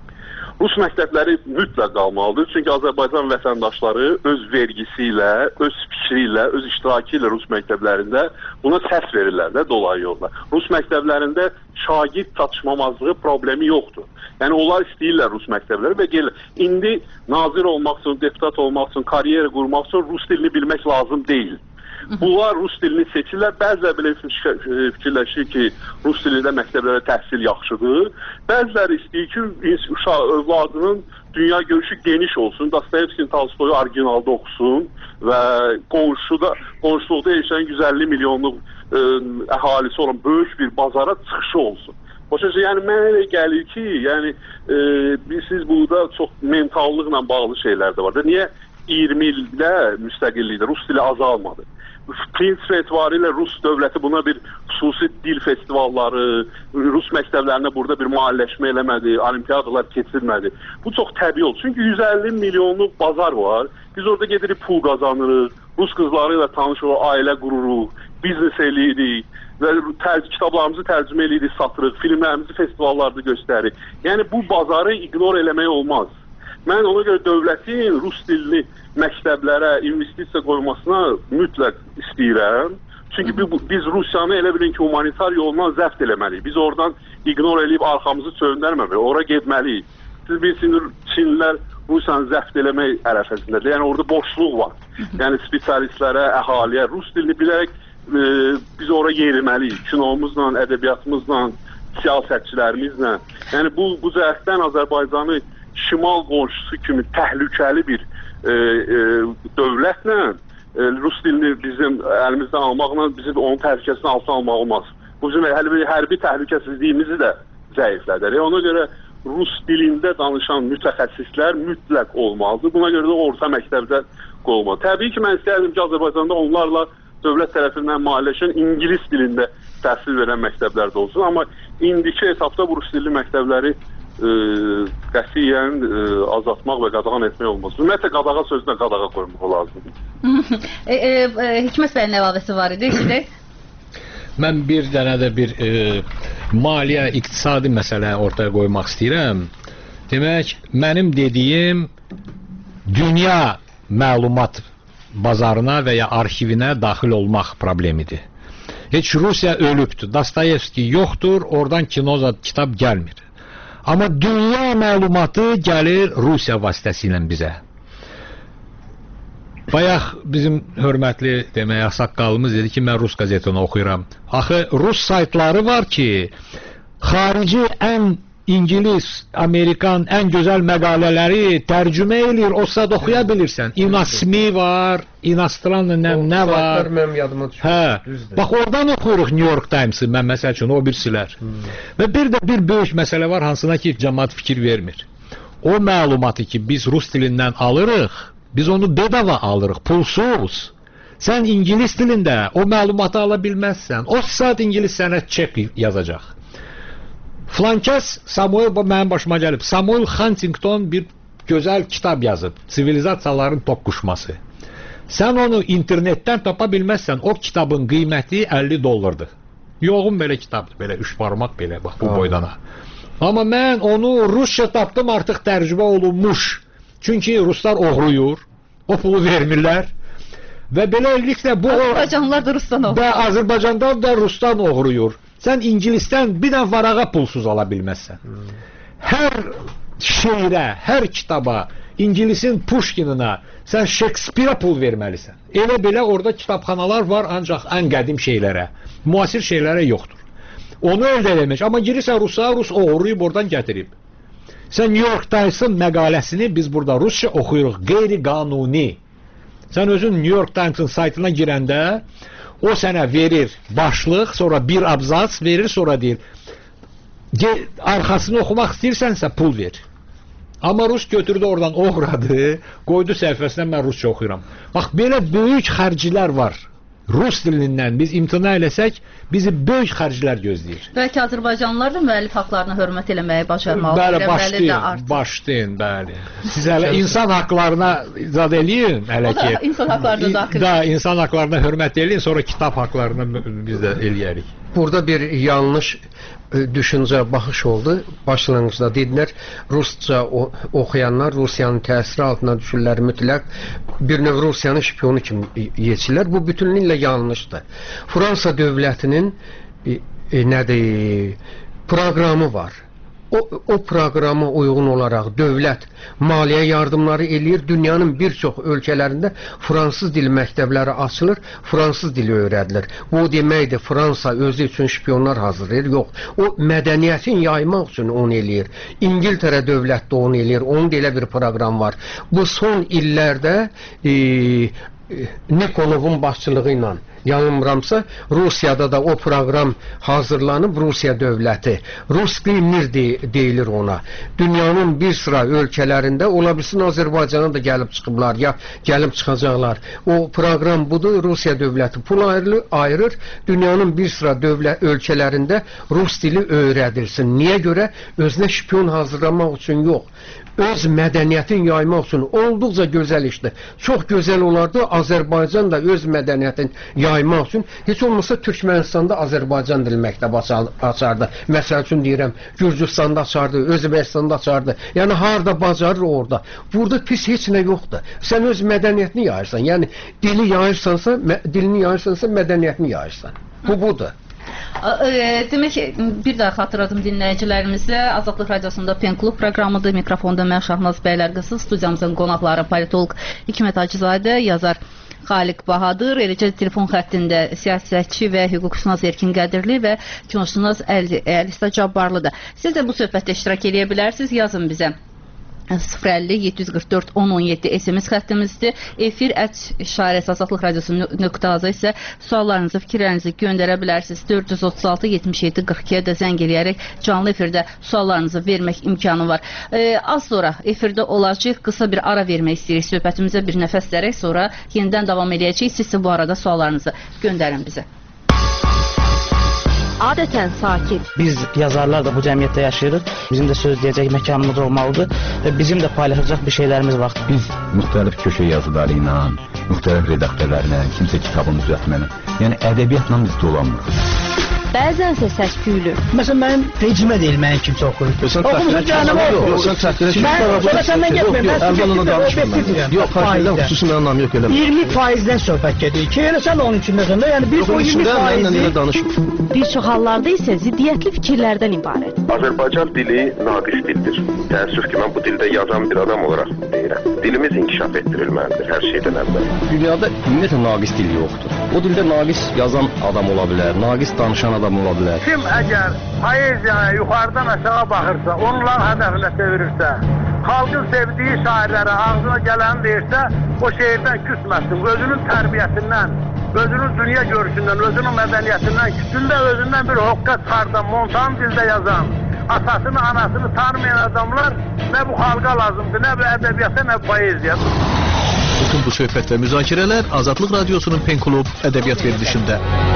Speaker 5: Rus məktəbləri mütləq qalmalıdır. Çünki Azərbaycan vətəndaşları öz vergisi ilə, öz fikri ilə, öz iştirakı ilə Rus məktəblərində buna səs verirlər də dolayı yolla. Rus məktəblərində şagird çatışmamazlığı problemi yoxdur. Yəni onlar istəyirlər rus məktəbləri və gəlir. İndi nazir olmaq üçün, deputat olmaq üçün, karyera qurmaq üçün rus dilini bilmək lazım deyil. Bunlar rus dilini seçirlər. Bəziləri belə fikirləşir ki, rus dilində məktəblərə təhsil yaxşıdır. Bəziləri istəyir ki, uşaq övladının dünya görüşü geniş olsun. Dostoyevskinin, Tolstoyu orijinalda oxusun və qonşuda, qonşuluqda yaşayan yüz əlli milyonluq ə, əhalisi olan böyük bir bazara çıxışı olsun. Başa düşün, yəni mənə elə gəlir ki, yəni e, siz burada çox mentallıqla bağlı şeylər də var. Niyə iyirmi ildə müstəqillikdə rus dili azalmadı? Prinsip etibarı ilə Rus dövləti buna bir xüsusi dil festivalları, Rus məktəblərində burada bir mahalləşmə eləmədi, olimpiyadalar keçirmədi. Bu çox təbii oldu. Çünki yüz əlli milyonluq bazar var. Biz orada gedirik, pul qazanırıq, Rus qızları ilə tanış olub, ailə qururuq, biznes eləyirik və tər kitablarımızı tərcümə eləyirik, satırıq, filmlərimizi festivallarda göstəririk. Yəni bu bazarı ignor eləmək olmaz. Mən ona görə dövlətin rus dilli məktəblərə investisiya qoymasına mütləq istəyirəm. Çünki biz Rusiyanı elə bilin ki, humanitar yoldan zəft eləməliyik. Biz oradan ignor eləyib arxamızı çöndərməməliyik, ora getməliyik. Siz bilirsiniz, Çinlilər Rusiyanı zəft eləmək ərəfəsindədir. Yəni orada boşluq var. Yəni spesialistlərə, əhaliyə rus dilini bilərək e, biz ora yeriməliyik. Kinomuzla, ədəbiyyatımızla, siyasətçilərimizlə. Yəni bu, bu cəhətdən Azərbaycanı şimal qonşusu kimi təhlükəli bir e, e, dövlətlə e, rus dilini bizim əlimizdən almaqla bizim onun təhlükəsini altına almaq olmaz. Bu bizim hərbi, hərbi təhlükəsizliyimizi də zəiflədir. Ona görə rus dilində danışan mütəxəssislər mütləq olmalıdır. Buna görə də orta məktəbdə qoyulmalı. Təbii ki, mən istəyərdim ki, Azərbaycanda onlarla dövlət tərəfindən maliyyələşən ingilis dilində təhsil verən məktəblər də olsun. Amma indiki etapda bu rus dilli məktəbləri Ə, qətiyyən ə, azaltmaq və qadağan etmək olmaz. Ümumiyyətlə qadağa sözünə qadağa qoymaq lazımdır.
Speaker 2: e, e, Hikmət bəyin əlavəsi var idi. Eşidək.
Speaker 1: Mən bir dənə də bir e, maliyyə, iqtisadi məsələ ortaya qoymaq istəyirəm. Demək, mənim dediyim dünya məlumat bazarına və ya arxivinə daxil olmaq problemidir. Heç Rusiya ölübdür, Dostoyevski yoxdur, oradan kino, kitab gəlmir. Amma dünya məlumatı gəlir Rusiya vasitəsilə bizə. Bayaq bizim hörmətli demək, saqqalımız dedi ki, mən Rus qəzetini oxuyuram. Axı, Rus saytları var ki, xarici ən İngilis, Amerikan ən gözəl məqalələri tərcümə eləyir, o saat oxuya bilirsən. İnasmi var, İnastranla nə var?
Speaker 3: Mənim yadıma düşür.
Speaker 1: Hə. Bax oradan oxuyuruq New York Times-ı, mən məsəl üçün o birsilər. Hmm. Və bir də bir böyük məsələ var, hansına ki cəmaət fikir vermir. O məlumatı ki biz rus dilindən alırıq, biz onu bedava alırıq, pulsuz. Sən ingilis dilində o məlumatı ala bilməzsən. O saat ingilis sənə çek yazacaq. Flankəs Samuel, mənim başıma gəlib, Samuel Huntington bir gözəl kitab yazıb, Sivilizasiyaların toqquşması. Sən onu internetdən tapa bilməzsən, o kitabın qiyməti əlli dollardır. Yoğun belə kitabdır, belə üç barmaq belə, bax bu boydana. Amma mən onu rusca tapdım, artıq tərcümə olunmuş. Çünki ruslar oğruyur, o pulu vermirlər. Və beləliklə bu...
Speaker 2: Azərbaycanlılar da rusdan oğruyur.
Speaker 1: Və Azərbaycandan da rusdan oğruyur. Sən ingilisdən bir dənə varağa pulsuz ala bilməzsən. Hmm. Hər şeirə, hər kitaba, İngilisin Pushkinina sən Shakespeare pul verməlisən. Elə belə orada kitabxanalar var, ancaq ən qədim şeylərə, müasir şeylərə yoxdur. Onu əldə eləmək. Amma girirsən Rusa, Rus oğruyub oradan gətirib. Sən New York Times-ın məqaləsini biz burada rusca oxuyuruq, qeyri-qanuni. Sən özün New York Times-ın saytına girəndə o sənə verir başlıq, sonra bir abzas verir, sonra deyir arxasını oxumaq istəyirsənsə pul ver. Amma Rus götürdü oradan oğradı, qoydu səhifəsindən mən Rusça oxuyuram. Bax, belə böyük xərclər var. Rus dilindən biz imtina eləsək, bizi böyük xərclər gözləyir.
Speaker 2: Bəlkə Azərbaycanlılar da müəllif haqlarına hörmət eləməyi bacarmalı.
Speaker 1: Bəli, başlayın, başlayın, bəli. Siz hələ insan haqlarına zad eləyin, hələ ki.
Speaker 2: İnsan haqlarına daxil.
Speaker 1: Da, insan haqlarına hörmət eləyin, sonra kitab haqlarına biz də eləyərik.
Speaker 3: Burada bir yanlış düşüncə, baxış oldu. Başlanğıcda dedilər, rusca oxuyanlar Rusiyanın təsiri altına düşürlər, mütləq bir növ Rusiyanın şpionu kimi yetişirlər. Bu bütünlüklə yanlışdır. Fransa dövlətinin e, e, nədir, proqramı var. O, o proqrama uyğun olaraq dövlət maliyyə yardımları eləyir. Dünyanın bir çox ölkələrində fransız dili məktəbləri açılır, fransız dili öyrədilir. Bu deməkdir, Fransa özü üçün şpionlar hazırlayır. Yox, o mədəniyyətin yaymaq üçün onu eləyir. İngiltərə dövlət də onu eləyir. Onun da elə bir proqram var. Bu son illərdə e, Nikolovun başçılığı ilə yanılmıramsa, Rusiyada da o proqram hazırlanıb. Rusiya dövləti, Ruski Mir deyilir ona. Dünyanın bir sıra ölkələrində, ola bilsin Azərbaycana da gəlib çıxıblar, ya gəlib çıxacaqlar. O proqram budur, Rusiya dövləti pul ayrılır, ayırır, dünyanın bir sıra dövlət ölkələrində Rus dili öyrədilsin. Niyə görə? Özünə şpion hazırlamaq üçün yox, öz mədəniyyətin yaymaq üçün. Olduqca gözəl işdir. Çox gözəl olardı, Azərbaycan da öz mədəniyyətin yaymaq üçün, heç olmasa Türkmənistanda Azərbaycan dili məktəbi açardı. Məsəl üçün deyirəm, Gürcüstanda açardı, Özbəkistanda açardı. Yəni harda bacarır orada. Burada pis heç nə yoxdur. Sən öz mədəniyyətini yayırsan. Yəni dili yayırsansa, dilini yayırsansa mədəniyyətini yayırsan. Bu budur.
Speaker 2: Demək ki, bir daha xatırladım dinləyicilərimizlə. Azadlıq Radiosunda Pen Klub proqramıdır. Mikrofonda mən Şahnaz Bəylərqızı, studiyamızın qonaqları politolog Hikmət Hacızadə, yazar Xaliq Bahadır, eləcə telefon xəttində siyasətçi və hüquqşünas Erkin Qədirli və kinoşünas Əlista Cabbarlıdır. Siz də bu söhbətdə iştirak edə bilərsiniz, yazın bizə. sıfır əlli yeddi yüz qırx dörd on on yeddi S M S xəttimizdir. Efir ət işarəsi Azadlıq Radiosu nöqtə azə isə suallarınızı, fikirlərinizi göndərə bilərsiniz. dörd yüz otuz altı yetmiş yeddi qırx ikiyə də zəng eləyərək canlı efirdə suallarınızı vermək imkanı var. Ee, az sonra efirdə olacaq, qısa bir ara vermək istəyirik söhbətimizə, bir nəfəs dərək, sonra yenidən davam edəcəyik. Siz bu arada suallarınızı göndərin bizə.
Speaker 6: Adətən sakit.
Speaker 7: Biz yazarlar da bu cəmiyyətdə yaşayırıq. Bizim də söz deyəcək məkanımız olmalıdır və bizim də paylaşacaq bir şeylərimiz var.
Speaker 8: Biz müxtəlif köşə yazıları ilə, müxtəlif redaktörlərlə, kimsə kitabını düzəltməklə, yəni ədəbiyyatla biz dolanmırıq.
Speaker 6: Bəzənsə səs-küylü.
Speaker 7: Məsələn, mənim rejimə deyil, mənim kimsə oxuyur.
Speaker 8: Oxumusun canım oxuyur. Sən çəkdirə ki,
Speaker 7: sonra səndən getməyəm, mən
Speaker 8: əvvələn danışmıram. Yox, xaricdən xüsusi mənim nam yox elə.
Speaker 7: iyirmi faizdən söhbət gedir ki, elə sən onun içindəsən də, yəni bir o iyirmi faizi.
Speaker 6: Bir çox hallarda isə ziddiyyətli fikirlərdən ibarət.
Speaker 9: Azərbaycan dili naqis dildir. Təəssüf ki, mən bu dildə yazan bir adam olaraq deyirəm. dilimiz inkişaf etdirilməlidir hər şeydən əvvəl.
Speaker 10: Dünyada ümumiyyətlə naqis dil yoxdur. O dildə naqis yazan adam ola bilər, naqis danışan adam ola bilər.
Speaker 11: Kim əgər poeziyaya yuxarıdan aşağı baxırsa, onların hədəfinə çevirirsə, xalqın sevdiyi şairlərə ağzına gələni deyirsə, o şeirdən küsməsin, özünün tərbiyəsindən, özünün dünya görüşündən, özünün mədəniyyətindən, küsündə özündən bir hoqqa çıxardan, montan dildə yazan, atasını, anasını tanımayan adamlar nə bu xalqa lazımdır, nə bu ədəbiyyata, nə bu poeziya.
Speaker 12: Bütün bu söhbət və müzakirələr Azadlıq Radiosunun Pen Klub ədəbiyyat verilişində.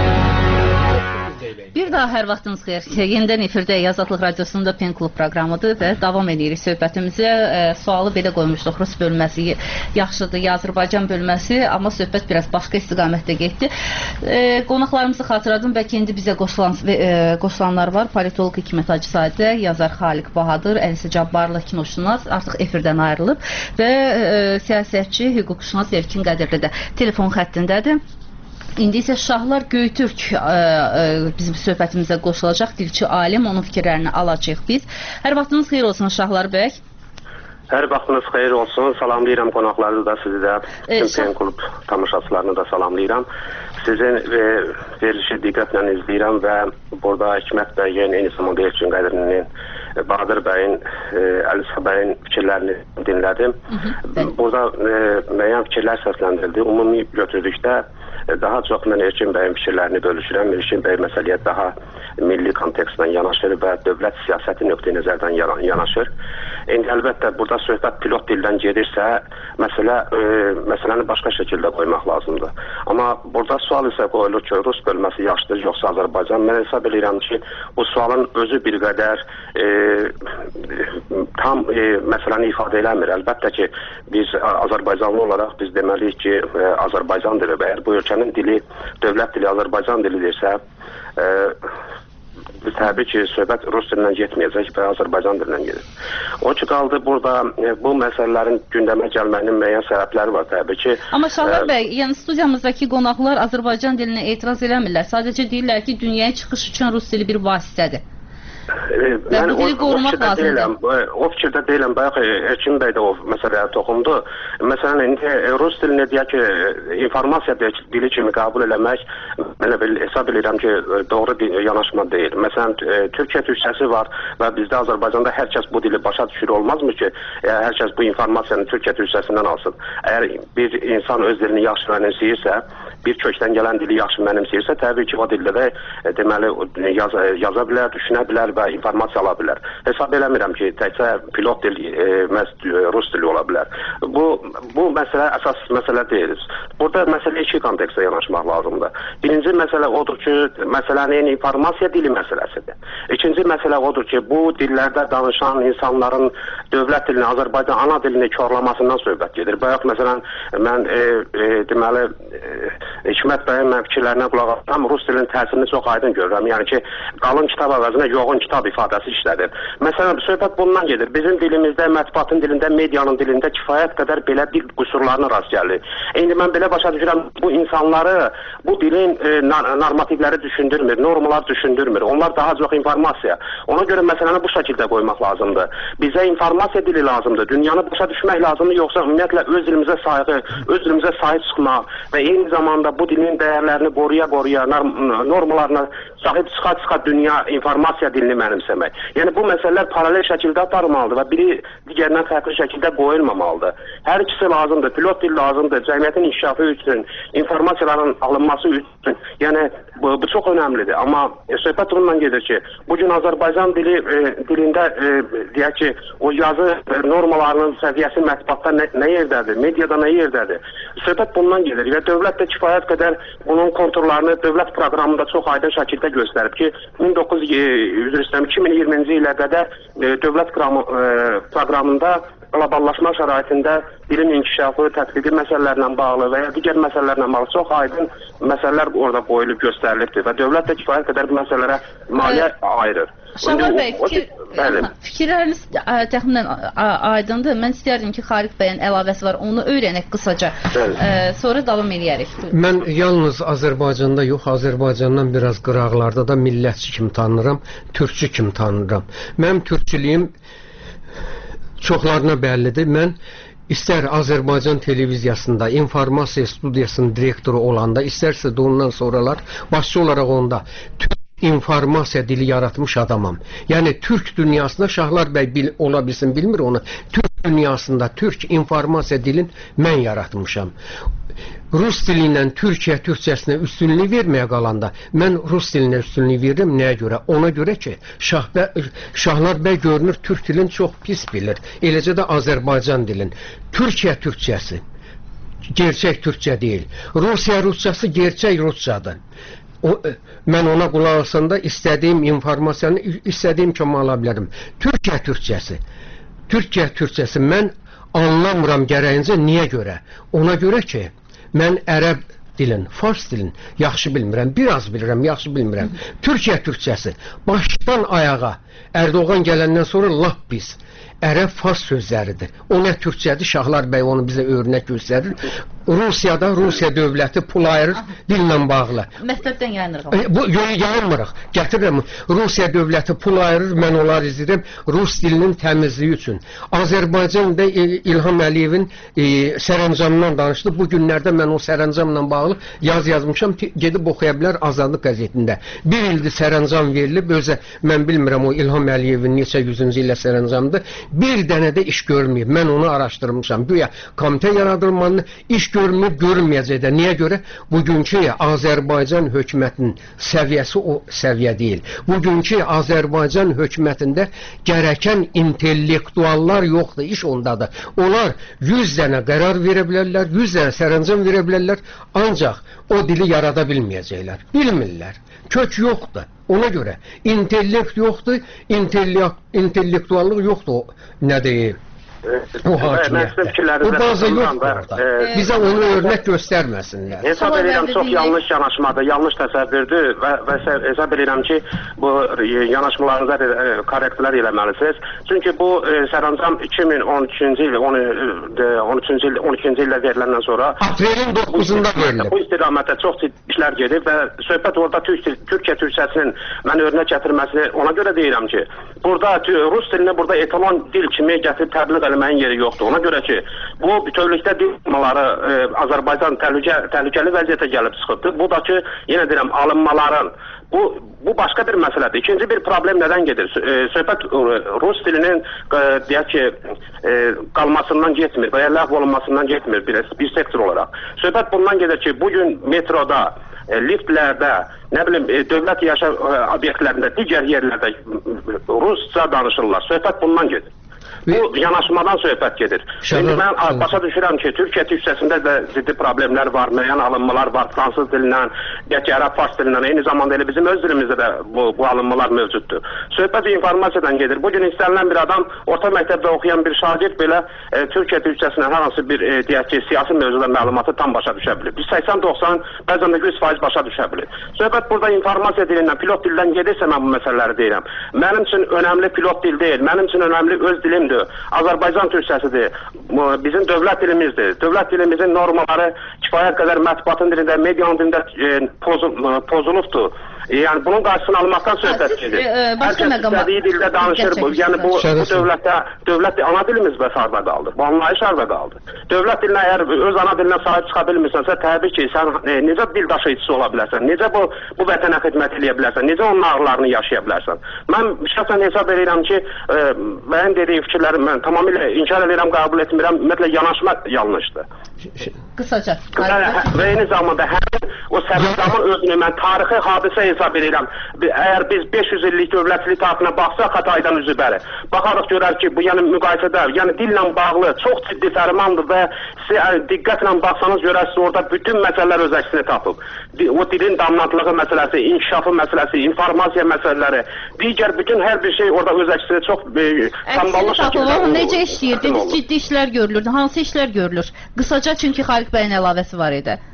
Speaker 2: Bir daha hər vaxtınız xeyir. Yenidən efirdəyik. Azadlıq Radiosunda Pen Klub proqramıdır və davam edirik söhbətimizə. E, sualı belə qoymuşduq. Rus bölməsi yaxşıdır, ya Azərbaycan bölməsi, amma söhbət biraz başqa istiqamətdə getdi. E, qonaqlarımızı xatırladım. Bəlkə indi bizə qoşulan, e, qoşulanlar var. Politolog Hikmət Hacızadə, yazar Xaliq Bahadır, Əlisə Cabbarlı kinoşünas artıq efirdən ayrılıb və e, siyasətçi, hüquqşünas Elkin Qədirli də telefon xəttindədir. İndi isə Şahlar Göytürk ə, ə, bizim söhbətimizə qoşulacaq, dilçi alim, onun fikirlərini alacağıq biz. Hər vaxtınız xeyir olsun Şahlar bəy.
Speaker 9: Hər vaxtınız xeyir olsun, salamlayıram qonaqları da, sizi də, bütün Pen Klub tamaşaçılarını da salamlayıram. Sizin e, verilişi diqqətlə izləyirəm və burada Hikmət bəyin, eyni zamanda Elkin Qədirlinin, Bahadır bəyin, e, Əlisə bəyin fikirlərini dinlədim. Hı -hı, burada e, müəyyən fikirlər səsləndirildi. Ümumi götürdükdə daha çox mən Elkin bəyin fikirlərini bölüşürəm. Elkin bəy məsələyə daha milli kontekstdən yanaşır və dövlət siyasəti nöqteyi nəzərdən yanaşır. İndi əlbəttə burada söhbət pilot dildən gedirsə, məsələ e, məsələni başqa şəkildə qoymaq lazımdır. Amma burada sual isə qoyulur ki, Rus bölməsi yaxşıdır, yoxsa Azərbaycan. Mən hesab edirəm ki, bu sualın özü bir qədər e, tam e, məsələni ifadə eləmir. Əlbəttə ki, biz Azərbaycanlı olaraq biz deməliyik ki, e, Azərbaycan dili və əgər bu ölkənin dili, dövlət dili Azərbaycan dilidirsə, e, təbii ki, söhbət Rus dilindən getməyəcək və Azərbaycan dilindən gedir. O ki, qaldı burada e, bu məsələlərin gündəmə gəlməyinin müəyyən səbəbləri var təbii ki.
Speaker 2: Amma Şahlar e, bəy, yəni studiyamızdakı qonaqlar Azərbaycan dilinə etiraz eləmirlər. Sadəcə deyirlər ki, dünyaya çıxış üçün Rus dili bir vasitədir. Və bu dili qorumaq lazımdır.
Speaker 9: O fikirdə deyiləm, bayaq Elkin bəy də o məsələyə toxundu. Məsələn, indi Rus dilini deyək ki, informasiya dili kimi qəbul eləmək, mən hesab edirəm ki, doğru yanaşma deyil. Məsələn, Türkiyə türkçəsi var və bizdə Azərbaycanda hər kəs bu dili başa düşür, olmazmı ki, hər kəs bu informasiyanı Türkiyə türkçəsindən alsın. Əgər bir insan öz dilini yaxşı mənimsəyirsə, bir kökdən gələn dili yaxşı mənimsəyirsə, təbii ki, o dildə də deməli yaza, yaza bilər, düşünə bilər və informasiya ala bilər. Hesab eləmirəm ki, təkcə pilot dil e, məhz Rus dili ola bilər. Bu, bu məsələ əsas məsələ deyil. Burada məsələ iki kontekstə yanaşmaq lazımdır. Birinci məsələ odur ki, məsələnin informasiya dili məsələsidir. İkinci məsələ odur ki, bu dillərdə danışan insanların dövlət dilini, Azərbaycan ana dilini korlamasından söhbət gedir. Bayaq məsələn, mən e, e, deməli e, Hikmət bəyin mən fikirlərinə qulaq asıram, Rus dilinin təsirini çox aydın görürəm. Yəni ki, qalın kitab əvəzinə yoğun kitab ifadəsi işlədir. Məsələn, söhbət bundan gedir. Bizim dilimizdə, mətbuatın dilində, medianın dilində kifayət qədər belə dil qüsurlarına rast gəlir. İndi mən belə başa düşürəm, bu insanları, bu dilin e, normativləri düşündürmür, normalar düşündürmür. Onlar daha çox informasiya. Ona görə məsələni bu şəkildə qoymaq lazımdır. Bizə informasiya dili lazımdır. Dünyanı başa düşmək lazımdır, yoxsa ümumiyyətlə öz dilimizə sayğı, öz dilimizə sahib çıxmaq və eyni zamanda bu dilin dəyərlərini qoruya-qoruya, normalarına sahib çıxa-çıxa dünya informasiya dilini mənimsəmək. Yəni bu məsələlər paralel şəkildə aparılmalıdır və biri digərindən fərqli şəkildə qoyulmamalıdır. Hər ikisi lazımdır. Pilot dil lazımdır. Cəmiyyətin inkişafı üçün, informasiyaların alınması üçün. Yəni bu, bu çox önəmlidir. Amma e, söhbət bundan gedir ki, bugün Azərbaycan dili e, dilində e, deyək ki, o yazı e, normalarının səviyyəsi mətbuatda nə, nə yerdədir, mediada nə yerdədir. Söhbət bundan gedir və dövlət də kifayət qədər bunun konturlarını dövlət proqramında çox aydın şəkildə göstərib ki, min doqquz yüz iki min iyirminci ilə qədər e, dövlət e, proqramında qloballaşma şəraitində dilin inkişafı, tətbiqi məsələlərlə bağlı və ya digər məsələlərlə bağlı çox aydın məsələlər orada qoyulub göstərilibdir və dövlət də kifayət qədər bu məsələlərə maliyyə ayırır.
Speaker 2: Şahlar bəy, fikir, fikirləriniz təxminən aydındır. Mən istərdim ki, Xaliq bəyin əlavəsi var, onu öyrənək qısaca. Ə, sonra davam edərik.
Speaker 3: Mən yalnız Azərbaycanda yox, Azərbaycandan biraz qıraqlarda da millətçi kimi tanınıram, türkçü kimi tanınıram. Mənim türkçülüyüm çoxlarına bəllidir. Mən İstər Azərbaycan televiziyasında informasiya studiyasının direktoru olanda, istərsə də ondan sonralar başçı olaraq onda türk informasiya dili yaratmış adamam. Yəni Türk dünyasında Şahlar bəy bil, ola bilsin, bilmir onu. Türk dünyasında Türk informasiya dilin mən yaratmışam. Rus dili ilə Türkiyə türkçəsinə üstünlük verməyə qalanda mən Rus dilinə üstünlük verirəm. Nəyə görə? Ona görə ki, Şah bəy, Şahlar bəy görünür Türk dilini çox pis bilir. Eləcə də Azərbaycan dilin. Türkiyə türkçəsi gerçək türkçə deyil. Rusiya rusçası gerçək rusçadır. O, mən ona qulaq asanda istədiyim informasiyanı istədiyim kimi ala bilərəm. Türkiyə türkçəsi. Türkiyə türkçəsi mən anlamıram gərəyincə. Niyə görə? Ona görə ki, mən ərəb dilin, fars dilin yaxşı bilmirəm, biraz bilirəm, yaxşı bilmirəm. Türkiyə türkçəsi başdan ayağa Erdoğan gələndən sonra lap pis. Ərəb fars sözləridir. O nə türkçədir? Şahlar bəy onu bizə örnək göstərir. Rusiyada Rusiya dövləti pul ayırır dillə bağlı.
Speaker 2: Mətləbdən yayınırıq.
Speaker 3: E, bu yayınmırıq. Gətirirəm. Rusiya dövləti pul ayırır, mən onları izləyirəm Rus dilinin təmizliyi üçün. Azərbaycan və İlham Əliyevin e, sərəncamından danışdı. Bu günlərdə mən o sərəncamla bağlı yaz yazmışam. Gedib oxuya bilər Azadlıq qəzetində. Bir ildir sərəncam verilib. Özə mən bilmirəm o İlham Əliyevin neçə yüzüncü illə sərəncamdır. Bir dənə də iş görməyib. Mən onu araşdırmışam. Güya komitə yaradılmanı iş görünür, görünməyəcək də. Niyə görə? Bugünkü Azərbaycan hökumətinin səviyyəsi o səviyyə deyil. Bugünkü Azərbaycan hökumətində gərəkən intellektuallar yoxdur, iş ondadır. Onlar yüz dənə qərar verə bilərlər, yüz dənə sərəncam verə bilərlər, ancaq o dili yarada bilməyəcəklər. Bilmirlər. Kök yoxdur. Ona görə intellekt yoxdur, intellektuallıq yoxdur, nə deyil. O hakimiyyətdə. O baza yoxdur orada. Bizə onu örnək göstərməsinlər.
Speaker 9: Hesab edirəm, çox yanlış yanaşmadır, yanlış təsəvvürdür və, və hesab edirəm ki, bu yanaşmalarınızda korrektlər eləməlisiniz. Çünki bu sərəncam iki min on üçüncü il, on üçüncü il, on ikinci ildə veriləndən sonra
Speaker 3: aprelin doqquzunda verilib.
Speaker 9: Bu istiqamətdə çox ciddi işlər gedib və söhbət orada Türkiyə türkçəsinin mən örnək gətirməsini ona görə deyirəm ki, burada Rus dilini burada etalon dil kimi gətirib təbliğ eləməyin yeri yoxdur. Ona görə ki, bu bütövlükdə dil alınmaları e, Azərbaycan təhlükə, təhlükəli vəziyyətə gəlib çıxıbdır. Bu da ki, yenə deyirəm, alınmaların bu, bu başqa bir məsələdir. İkinci bir problem nədən gedir? E, söhbət e, Rus dilinin e, deyək ki, e, qalmasından getmir və ya ləğv olunmasından getmir bir, bir sektor olaraq. Söhbət bundan gedir ki, bugün metroda, e, liftlərdə, nə bilim, e, dövlət yaşam e, obyektlərində, digər yerlərdə Rusca danışırlar. Söhbət bundan gedir. Bu yanaşmadan söhbət gedir. Şimdi mən başa düşürəm ki, Türkiyə türkçəsində də ciddi problemlər var, müəyyən alınmalar var, fransız dilindən, deyək ki, ərəb fars dilindən, eyni zamanda elə bizim öz dilimizdə də bu, bu alınmalar mövcuddur. Söhbət informasiyadan gedir. Bugün istənilən bir adam, orta məktəbdə oxuyan bir şagird belə e, Türkiyə türkçəsindən hər hansı bir, e, deyək ki, siyasi mövzuda məlumatı tam başa düşə bilir. Biz səksən doxsan, bəzən də yüz faiz başa düşə bilir. Söhbət burada informasiya dilindən, pilot dildən gedirsə mən bu məsələləri deyirəm. Mənim üçün önəmli pilot dil deyil, mənim üçün önəmli öz dilimdir. Azərbaycan türkçəsidir. Bizim dövlət dilimizdir. Dövlət dilimizin normaları kifayət qədər mətbuatın dilində, medianın dilində e, pozul, pozulubdur. E, yəni bunun qarşısını almaqdan söhbət gedir. Hər kəs istədiyi dildə danışır. Bu, yəni bu, bu dövlətdə, dövlət ana dilimiz bəs harda qaldı? Bu anlayış harda qaldı? Dövlət dilinə əgər öz ana dilinə sahib çıxa bilmirsənsə, təbii ki, sən e, necə dil daşıyıcısı ola bilərsən? Necə bu, bu vətənə xidmət edə bilərsən? Necə onun ağrılarını yaşaya bilərsən? Mən şəxsən hesab edirəm ki, e, mənim dediyim fikirləri mən tamamilə inkar edirəm, qəbul etmirəm. Ümumiyyətlə yanaşma yanlışdır.
Speaker 2: Qısaca.
Speaker 9: Və eyni zamanda həmin o sərəncamın özünü mən tarixi hadisə hesab edirəm. Əgər biz beş yüz illik dövlətçilik tarixinə baxsaq Xataydan üzü bəri, baxarıq görər ki, bu yəni müqayisədə, yəni dillə bağlı çox ciddi fərmandır və siz yəni, diqqətlə baxsanız görərsiniz orada bütün məsələlər öz əksini tapıb. O dilin damlantılığı məsələsi, inkişafı məsələsi, informasiya məsələləri, digər bütün hər bir şey orada öz əksini çox e, samballı şəkildə.
Speaker 2: Necə işləyir? Ciddi işlər görülür. Hansı işlər görülür? Qısaca çünki Xaliq bəyin əlavəsi var idi.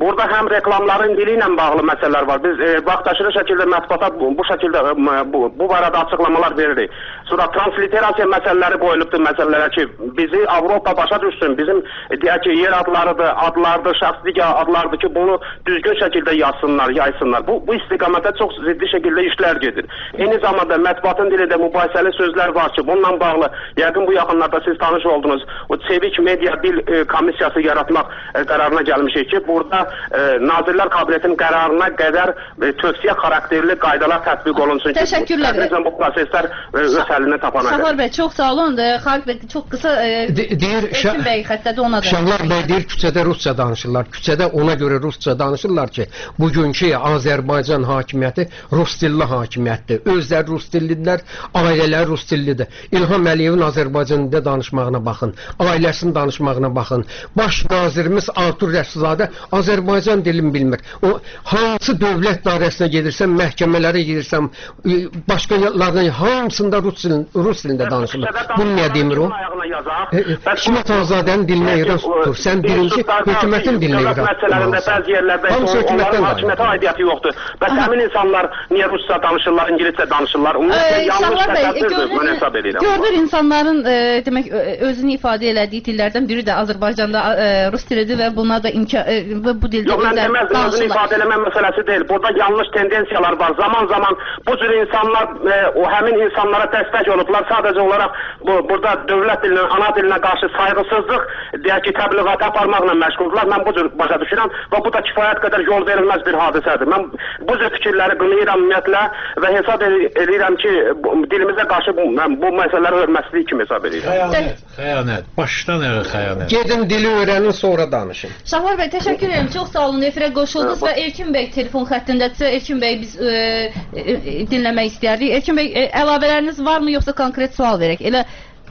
Speaker 9: Burada həm reklamların dili ilə bağlı məsələlər var. Biz e, vaxtaşırı şəkildə mətbuata bu, bu şəkildə e, bu, bu barədə açıqlamalar veririk. Sonra transliterasiya məsələləri qoyulubdur məsələlərə ki, bizi Avropa başa düşsün. Bizim e, deyək ki, yer adlarıdır, adlardır, şəxs digər adlardır ki, bunu düzgün şəkildə yazsınlar, yaysınlar. Bu, bu istiqamətdə çox ciddi şəkildə işlər gedir. Eyni zamanda mətbuatın dilində mübahisəli sözlər var ki, bununla bağlı yəqin bu yaxınlarda siz tanış oldunuz. O Çevik Media Dil e, Komissiyası yaratmaq e, qərarına gəlmişik ki, burada e, Nazirlər Kabinetinin qərarına qədər e, tövsiyə xarakterli qaydalar tətbiq olunsun ki,
Speaker 2: Təşəkkürlər.
Speaker 9: Bu, bu proseslər e, öz həllinə tapana qədər.
Speaker 2: Şahlar bəy, çox sağ olun. Xalq bəy, çox qısa e,
Speaker 3: De, deyir,
Speaker 2: Elçin bəy xəttədə ona da.
Speaker 3: Şahlar bəy deyir, küçədə rusca danışırlar. Küçədə ona görə rusca danışırlar ki, bugünkü Azərbaycan hakimiyyəti rus dilli hakimiyyətdir. Özləri rus dillidirlər, ailələr rus dillidir. İlham Əliyevin Azərbaycan dilində danışmağına baxın, ailəsinin danışmağına baxın. Baş nazirimiz Artur Rəsulzadə Azərbaycan dilini bilmir. O hansı dövlət dairəsinə gedirsən, məhkəmələrə gedirsən, başqa yerlərdən hamısında rus dilində, rus dilində danışırlar. Bunu niyə demir o? Hikmət Azadənin dilinə İran tutur. Sən birinci hökumətin dilinə İran
Speaker 9: məsələlərində bəzi yerlərdə onların hakimiyyətə aidiyyəti yoxdur. Bəs həmin insanlar niyə rusca danışırlar, İngiliscə danışırlar? Ümumiyyətlə yanlış təsəvvürdür, bunu hesab edirəm.
Speaker 2: Görünür insanların e, demək özünü ifadə elədiyi dillərdən biri də Azərbaycanda e, rus dilidir və buna da imkan e, bu dildə
Speaker 9: Yox, mən deməzdim, özünü ifadə eləmə məsələsi deyil. Burada yanlış tendensiyalar var. Zaman zaman bu cür insanlar e, o həmin insanlara dəstək olublar. Sadəcə olaraq bu burada dövlət dilinə, ana dilinə qarşı sayğısızlıq, deyək ki, təbliğat aparmaqla məşğuldurlar. Mən bu cür başa düşürəm və bu da kifayət qədər yol verilməz bir hadisədir. Mən bu cür fikirləri qınayıram ümumiyyətlə və hesab edirəm ki, bu, dilimizə qarşı bu, mən bu məsələləri hörmətsizlik kimi hesab edirəm.
Speaker 1: Xəyanət, xəyanət. Başdan əvvəl xəyanət.
Speaker 3: Gedin dili öyrənin, sonra danışın.
Speaker 2: Şahlar bəy, təşəkkür edirəm. Çox sağ olun. Efirə qoşuldunuz və Elçin bəy telefon xəttindədirsə, Elçin bəy biz e, e, dinləmək istəyərdik. Elçin bəy, e, əlavələriniz varmı, yoxsa konkret sual verək? Elə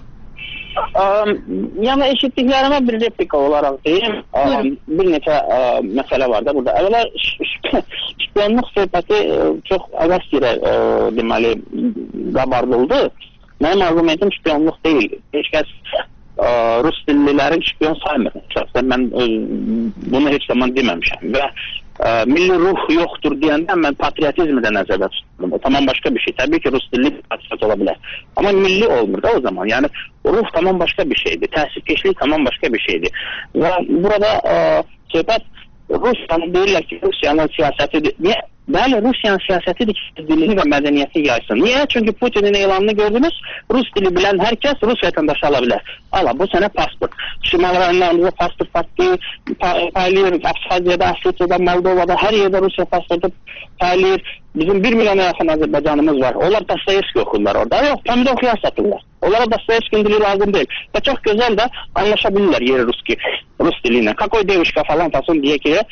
Speaker 4: Um, yəni eşitdiklərimə bir replika olaraq deyim, um, bir neçə uh, məsələ var da burada. Əvvəla şpiyonluq söhbəti uh, çox əvəz yerə uh, deməli qabardıldı. Mənim argumentim şpiyonluq deyil. Heç kəs uh, rus dillilərin şpiyon saymır. Şəxsən mən uh, bunu heç zaman deməmişəm və uh, milli ruh yoxdur deyəndə mən patriotizmi də nəzərdə tutdum. O tamam başqa bir şey. Təbii ki, rus dilli patriot ola bilər. Amma milli olmur da o zaman. Yəni ruh tamam başqa bir şeydir. Təsirkeşlik tamam başqa bir şeydir. Və burada ə, söhbət Rusiyanın deyirlər ki, Rusiyanın siyasətidir. Niyə? Bəli, Rusiyanın siyasətidir ki, dilini və mədəniyyəti yaysın. Niyə? Çünki Putinin elanını gördünüz, Rus dili bilən hər kəs Rus vətəndaşı ala bilər. Ala, bu sənə pasport. Şimal rayonlarımızda pasport haqqı paylayır, Abxaziyada, Asetiyada, Moldovada, hər yerdə Rusiya pasportu paylayır. Bizim bir milyona yaxın Azərbaycanımız var. Onlar Dostoyevski oxurlar orada. Yox, pomidor xiyar satırlar. Onlara Dostoyevski'nin dili lazım değil. Ve çok güzel de anlaşabilirler yeri Ruski, Rus diliyle. Kakoy devişka falan fasın diye ki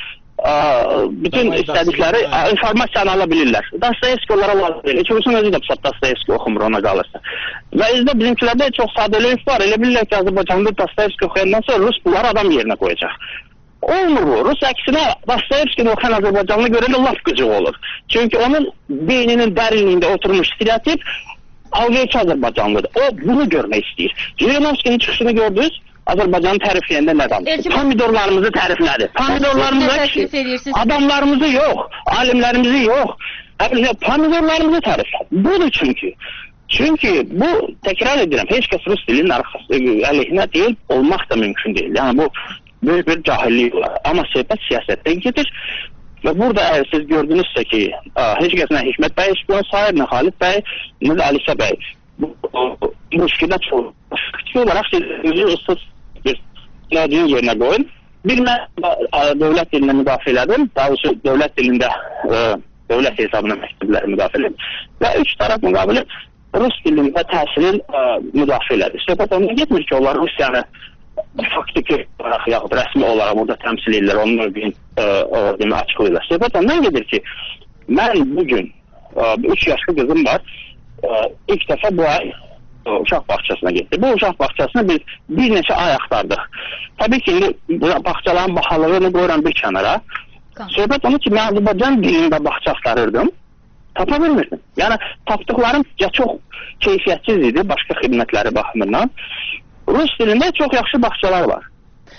Speaker 4: bütün istedikleri informasyon alabilirler. Dostoyevski onlara lazım değil. Çünkü özü de Dostoyevski okumur ona kalırsa. Ve izde bizimkilerde çok sadelik var. Öyle bilirler ki Azerbaycan'da Dostoyevski okuyandan sonra Rus bunları adam yerine koyacak. Olmur bu. Rus aksine Dostoyevski'ni okuyan Azerbaycanlı göreli laf gıcık olur. Çünkü onun beyninin derinliğinde oturmuş stereotip algıcı Azerbaycanlıdır. O bunu görmek istiyor. Zhirinovski'nin çıkışını gördünüz. Azerbaycan'ı tərifləyəndə nə danışır? Pomidorlarımızı təriflədi. Pomidorlarımızı adamlarımızı yok, alimlerimizi yok. Pomidorlarımızı təriflədi. Budur çünkü. Çünkü bu tekrar edirəm, heç kəs Rus dilinin əleyhinə deyil, olmaq da mümkün değil. Yani bu büyük bir cahillik var. Ama söhbət siyasətdən gedir. Ve burada eğer siz gördünüzse ki heç kəs nə Hikmət bəy şpiyon sayır, nə Xalid bəy, nə də Alisə bəy. Bu, bu, bu fikirdə çox fikir olarak siz özü ıssız bir nədiyin yerine koyun. Bir mən dövlət dilində müdafiə elədim, daha doğrusu dövlət dilində e, dövlət hesabına məktəbləri müdafiə elədim. Və üç taraf müqabili Rus dilində təhsilin e, müdafiə elədi. Söhbət ondan getmir ki, onlar Rusiyanı faktiki olarak yaxud rəsmi olarak burada təmsil edirlər, onun örgün e, açıqlayırlar. Söhbət ondan gedir ki, mən bugün üç yaşlı kızım var, e, ilk defa bu ay uşaq bağçasına getdi. Bu uşaq bağçasına biz bir neçə ay axtardıq. Təbii ki, bağçaların bahalığını qoyuram bir kənara. Söhbət onu ki, mən Azərbaycan dilində bağça axtarırdım, tapa bilmirdim. Yəni, tapdıqlarım ya çox keyfiyyətsiz idi, başqa xidmətləri baxımından. Rus dilində çox yaxşı bağçalar var.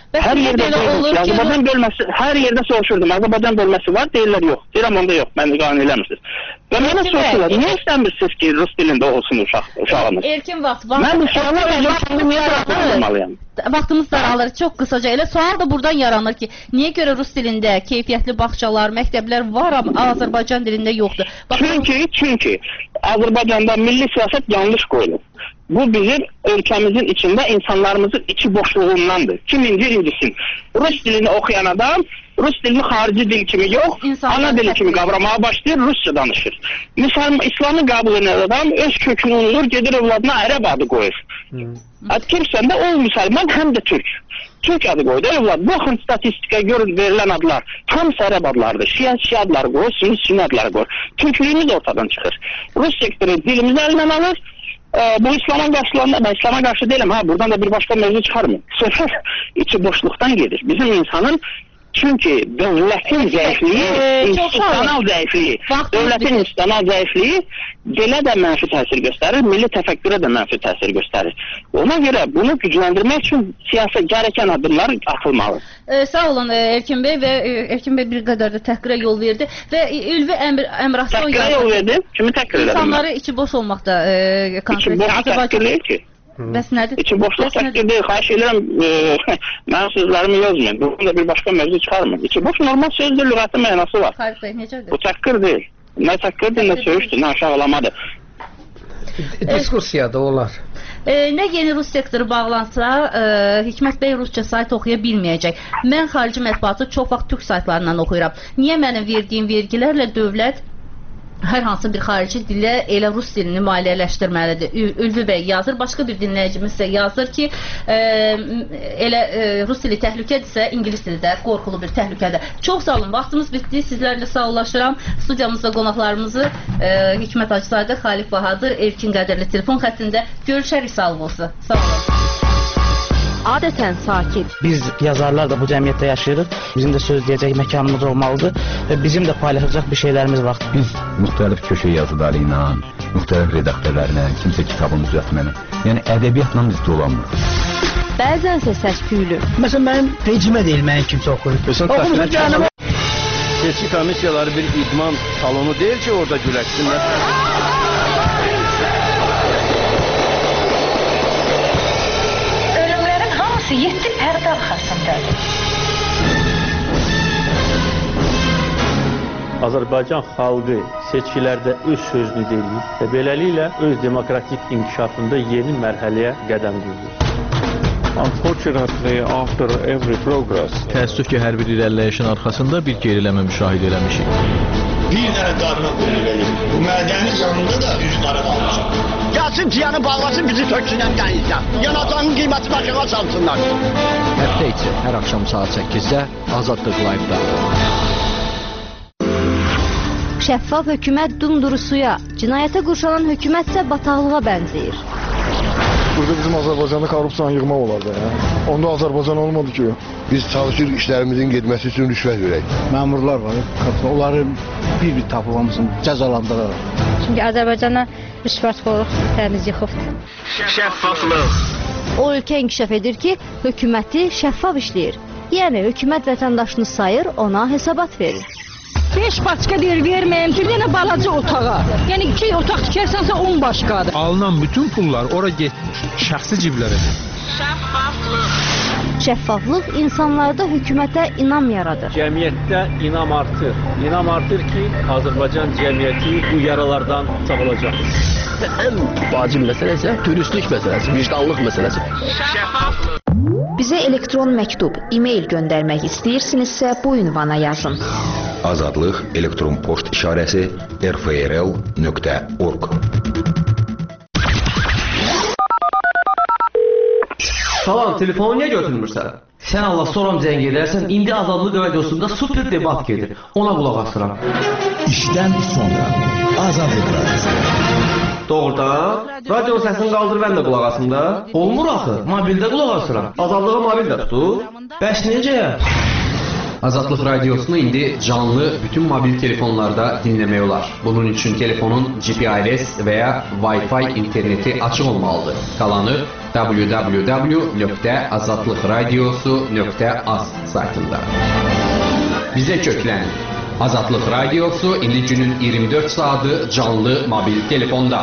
Speaker 4: Hər yerdə bölməsi, Azərbaycan bölməsi, hər yerdə soruşurdum. Azərbaycan bölməsi var, deyirlər yox. Deyirəm onda yox, məni qane eləmirsiniz. Və mənə soruşurlar, niyə istəmirsiniz ki, rus dilində olsun uşaq, uşağınız?
Speaker 2: Erkin vaxt,
Speaker 4: mən uşağıma özüm niyə bırakmalıyam?
Speaker 2: Vaxtımız daralır, çox qısaca. Elə sual da buradan yaranır ki, niyə görə rus dilində keyfiyyətli bağçalar, məktəblər var, amma Azərbaycan dilində yoxdur?
Speaker 4: Çünki, çünki Azərbaycanda milli siyasət yanlış qoyulur. Bu bizim ölkəmizin içində insanlarımızın içi boşluğundandır. Kim incir incisin. Rus dilini oxuyan adam Rus dilini xarici dil kimi yox, ana dili kimi qavramağa başlayır, Rusça danışır. Misal İslamı qəbul edən adam öz kökünü unutur, gedir övladına ərəb adı qoyur. Kimsən də o müsəlman həm də türk. Türk adı qoydu övlad. Baxın statistikaya görün verilən adlar. Hamısı ərəb adlardır. Şiə şiə adları qoyur, sünni sünni adları qoyur. Türklüyümüz ortadan çıxır. Rus sektoru dilimizi əlindən alır. Ee, bu İslam'a karşılandı. Ben İslam'a karşı değilim. Ha, buradan da bir başka mevzu çıkar mı? Söhbət içi boşluqdan gelir. Bizim insanın çünkü devletin zəifliyi,
Speaker 2: ee,
Speaker 4: institusional zəifliyi, devletin institusional zəifliyi belə də mənfi təsir göstərir, milli təfəkkürə də mənfi təsir göstərir. Ona görə bunu gücləndirmək üçün siyasət gərəkən adımlar atılmalı.
Speaker 2: Ee, sağ olun Erkin Bey və Erkin Bey bir qədər də təhqirə yol verdi və Ülvi Əmr Əmraslan
Speaker 4: təhqirə yol verdi. Kimi təhqir elədim?
Speaker 2: İnsanları içi boş olmaqda e,
Speaker 4: içi boş təhqir deyil ki.
Speaker 2: Bəs nədir?
Speaker 4: İçi boşluq təhqir deyil. Xahiş edirəm, e, mənim sözlərimi yazmayın. Bunun da bir başqa mövzu çıxarmır. İçi boş normal sözdür, lüğəti mənası var.
Speaker 2: Xahiş Bey, necədir?
Speaker 4: Bu təhqir deyil. Nə təhqirdir, nə söyüşdür, nə aşağılamadır.
Speaker 3: Diskusiyada olar.
Speaker 2: E, nə yeni Rus sektoru bağlansa, e, Hikmət Bey Rusça sayt oxuya bilməyəcək. Mən xarici mətbuatı çox vaxt türk saytlarından oxuyuram. Niyə mənim verdiyim vergilərlə dövlət hər hansı bir xarici dilə elə rus dilini maliyyələşdirməlidir? Ülvi Bəy yazır, başqa bir dinləyicimiz isə yazır ki, e, elə e, rus dili təhlükədirsə, ingilis dili də qorxulu bir təhlükədir. Çox sağ olun, vaxtımız bitdi, sizlərlə sağollaşıram. Studiyamızda qonaqlarımızı e, Hikmət Hacızadə, Xalif Bahadır, Erkin Qədərli telefon xəttində görüşərik, sağ olun. Sağ olun.
Speaker 6: Adətən sakit.
Speaker 7: Biz yazarlar da bu cəmiyyətdə yaşayırıq. Bizim də söz deyəcək məkanımız olmalıdır və bizim də paylaşacaq bir şeylərimiz var.
Speaker 8: Biz müxtəlif köşə yazıları ilə, müxtəlif redaktörlərlə, kimsə kitabını düzəltməni, yəni ədəbiyyatla biz dolanmırıq.
Speaker 6: Bəzənsə səs-küylü.
Speaker 13: Məsələn, mənim rejimə deyil, mənim kimsə oxuyur.
Speaker 10: Seçki komissiyaları bir idman salonu deyil ki, orada güləşsinlər.
Speaker 14: yeddi pərdə arxasındadır.
Speaker 15: Azərbaycan xalqı seçkilərdə öz sözünü deyir və beləliklə öz demokratik inkişafında yeni mərhələyə qədəm qoyur.
Speaker 16: Unfortunately, after every progress,
Speaker 12: təəssüf ki, hər bir irəliləyişin arxasında bir geriləmə müşahidə eləmişik.
Speaker 17: Bir dənə qarına qulluq edir. Bu mədənin yanında da üç qarı qalmışıq. Gəlsin ciyanı bağlasın, bizi töksünən dənizdən. Yanacağın qiymətini aşağı salsınlar.
Speaker 18: Həftə içi hər axşam saat səkkizdə Azadlıq Live-da.
Speaker 6: Şəffaf hökumət dumduru suya, cinayətə qurşanan hökumət isə bataqlığa bənzəyir.
Speaker 19: Burada bizim Azərbaycanda korrupsiyanı yığmaq olar da. Onda Azərbaycan olmadı ki.
Speaker 20: Biz çalışırıq işlərimizin getməsi üçün rüşvət verək.
Speaker 13: Məmurlar var, onları bir-bir tapılmamızın cəzalandıraraq.
Speaker 21: Çünki Azərbaycana rüşvətxorluq təmiz yıxıbdır.
Speaker 17: Şəffaflıq.
Speaker 6: O ölkə inkişaf edir ki, hökuməti şəffaf işləyir. Yəni, hökumət vətəndaşını sayır, ona hesabat verir.
Speaker 22: beş başqa deyir, verməyim, bir dənə balaca otağa. Yəni, iki otaq tikərsənsə on başqadır.
Speaker 1: Alınan bütün pullar ora getmiş, şəxsi ciblərə.
Speaker 6: Şəffaflıq. Şəffaflıq insanlarda hökumətə inam yaradır.
Speaker 15: Cəmiyyətdə inam artır. İnam artır ki, Azərbaycan cəmiyyəti bu yaralardan sağolacaq.
Speaker 10: Ən vacib məsələ isə dürüstlük məsələsi, vicdanlıq məsələsi.
Speaker 14: Şəffaflıq.
Speaker 23: Bizə elektron məktub, e-mail göndərmək istəyirsinizsə bu ünvana yazın.
Speaker 24: Azadlıq elektron post işarəsi r f r l nöqtə org.
Speaker 25: Salam, telefonu niyə götürmürsən? Sən Allah soram zəng edərsən, indi Azadlıq radiosunda super debat gedir. Ona qulaq asıram.
Speaker 26: İşdən sonra Azadlıq radiosu.
Speaker 25: Doğrudan, radionun səsini qaldır, mən də qulaq asım da. Olmur axı, mobildə qulaq asıram. Azadlığa mobil də tutur. Bəs necə?
Speaker 27: Azadlıq radiosunu indi canlı bütün mobil telefonlarda dinləmək olar. Bunun üçün telefonun G P R S və ya Wi-Fi interneti açıq olmalıdır. Qalanı w w w nöqtə azadlıq radiosu nöqtə az saytında. Bizə köklənin. Azadlıq radiosu indi günün iyirmi dörd saatı canlı mobil telefonda.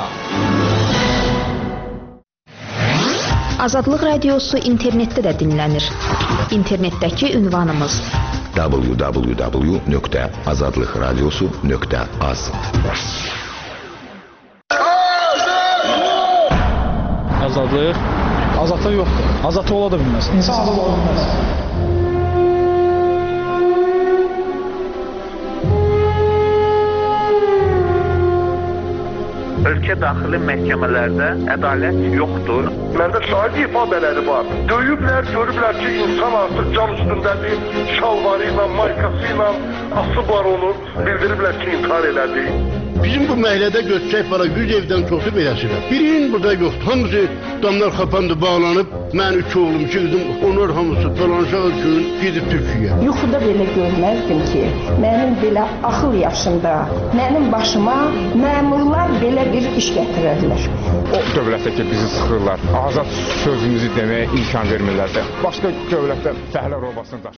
Speaker 23: Azadlıq radiosu internetdə də dinlənir. İnternetdəki ünvanımız
Speaker 24: w w w nöqtə azadlıq radiosu nöqtə az.
Speaker 2: Azadlıq? Azadlıq yoxdur. Azadlıq ola da bilməz. İnsan azad ola bilməz.
Speaker 3: Ölkə daxili məhkəmələrdə ədalət yoxdur.
Speaker 4: Məndə şahid ifadeləri var. Döyüblər, görüblər ki, insan artıq can üstündədir, şalvarı ilə, maykası ilə asıblar onu, bildiriblər ki, intihar elədi.
Speaker 20: Bizim bu məhəllədə götürsək var, yüz evdən çoxu beləsidir. Birinin burada yoxdur. Hamısı damlar kapandı, bağlanıb. Mən üç oğlum, iki qızım, onlar hamısı falanşa üçün gedib Türkiyə.
Speaker 5: Yuxuda belə görməzdim ki, mənim belə axıl yaşında, mənim başıma məmurlar belə bir iş gətirərlər.
Speaker 7: O dövlətdə ki, bizi sıxırlar, azad sözümüzü deməyə imkan vermirlər də. Başqa dövlətdə fəhlə robasını daşıyır.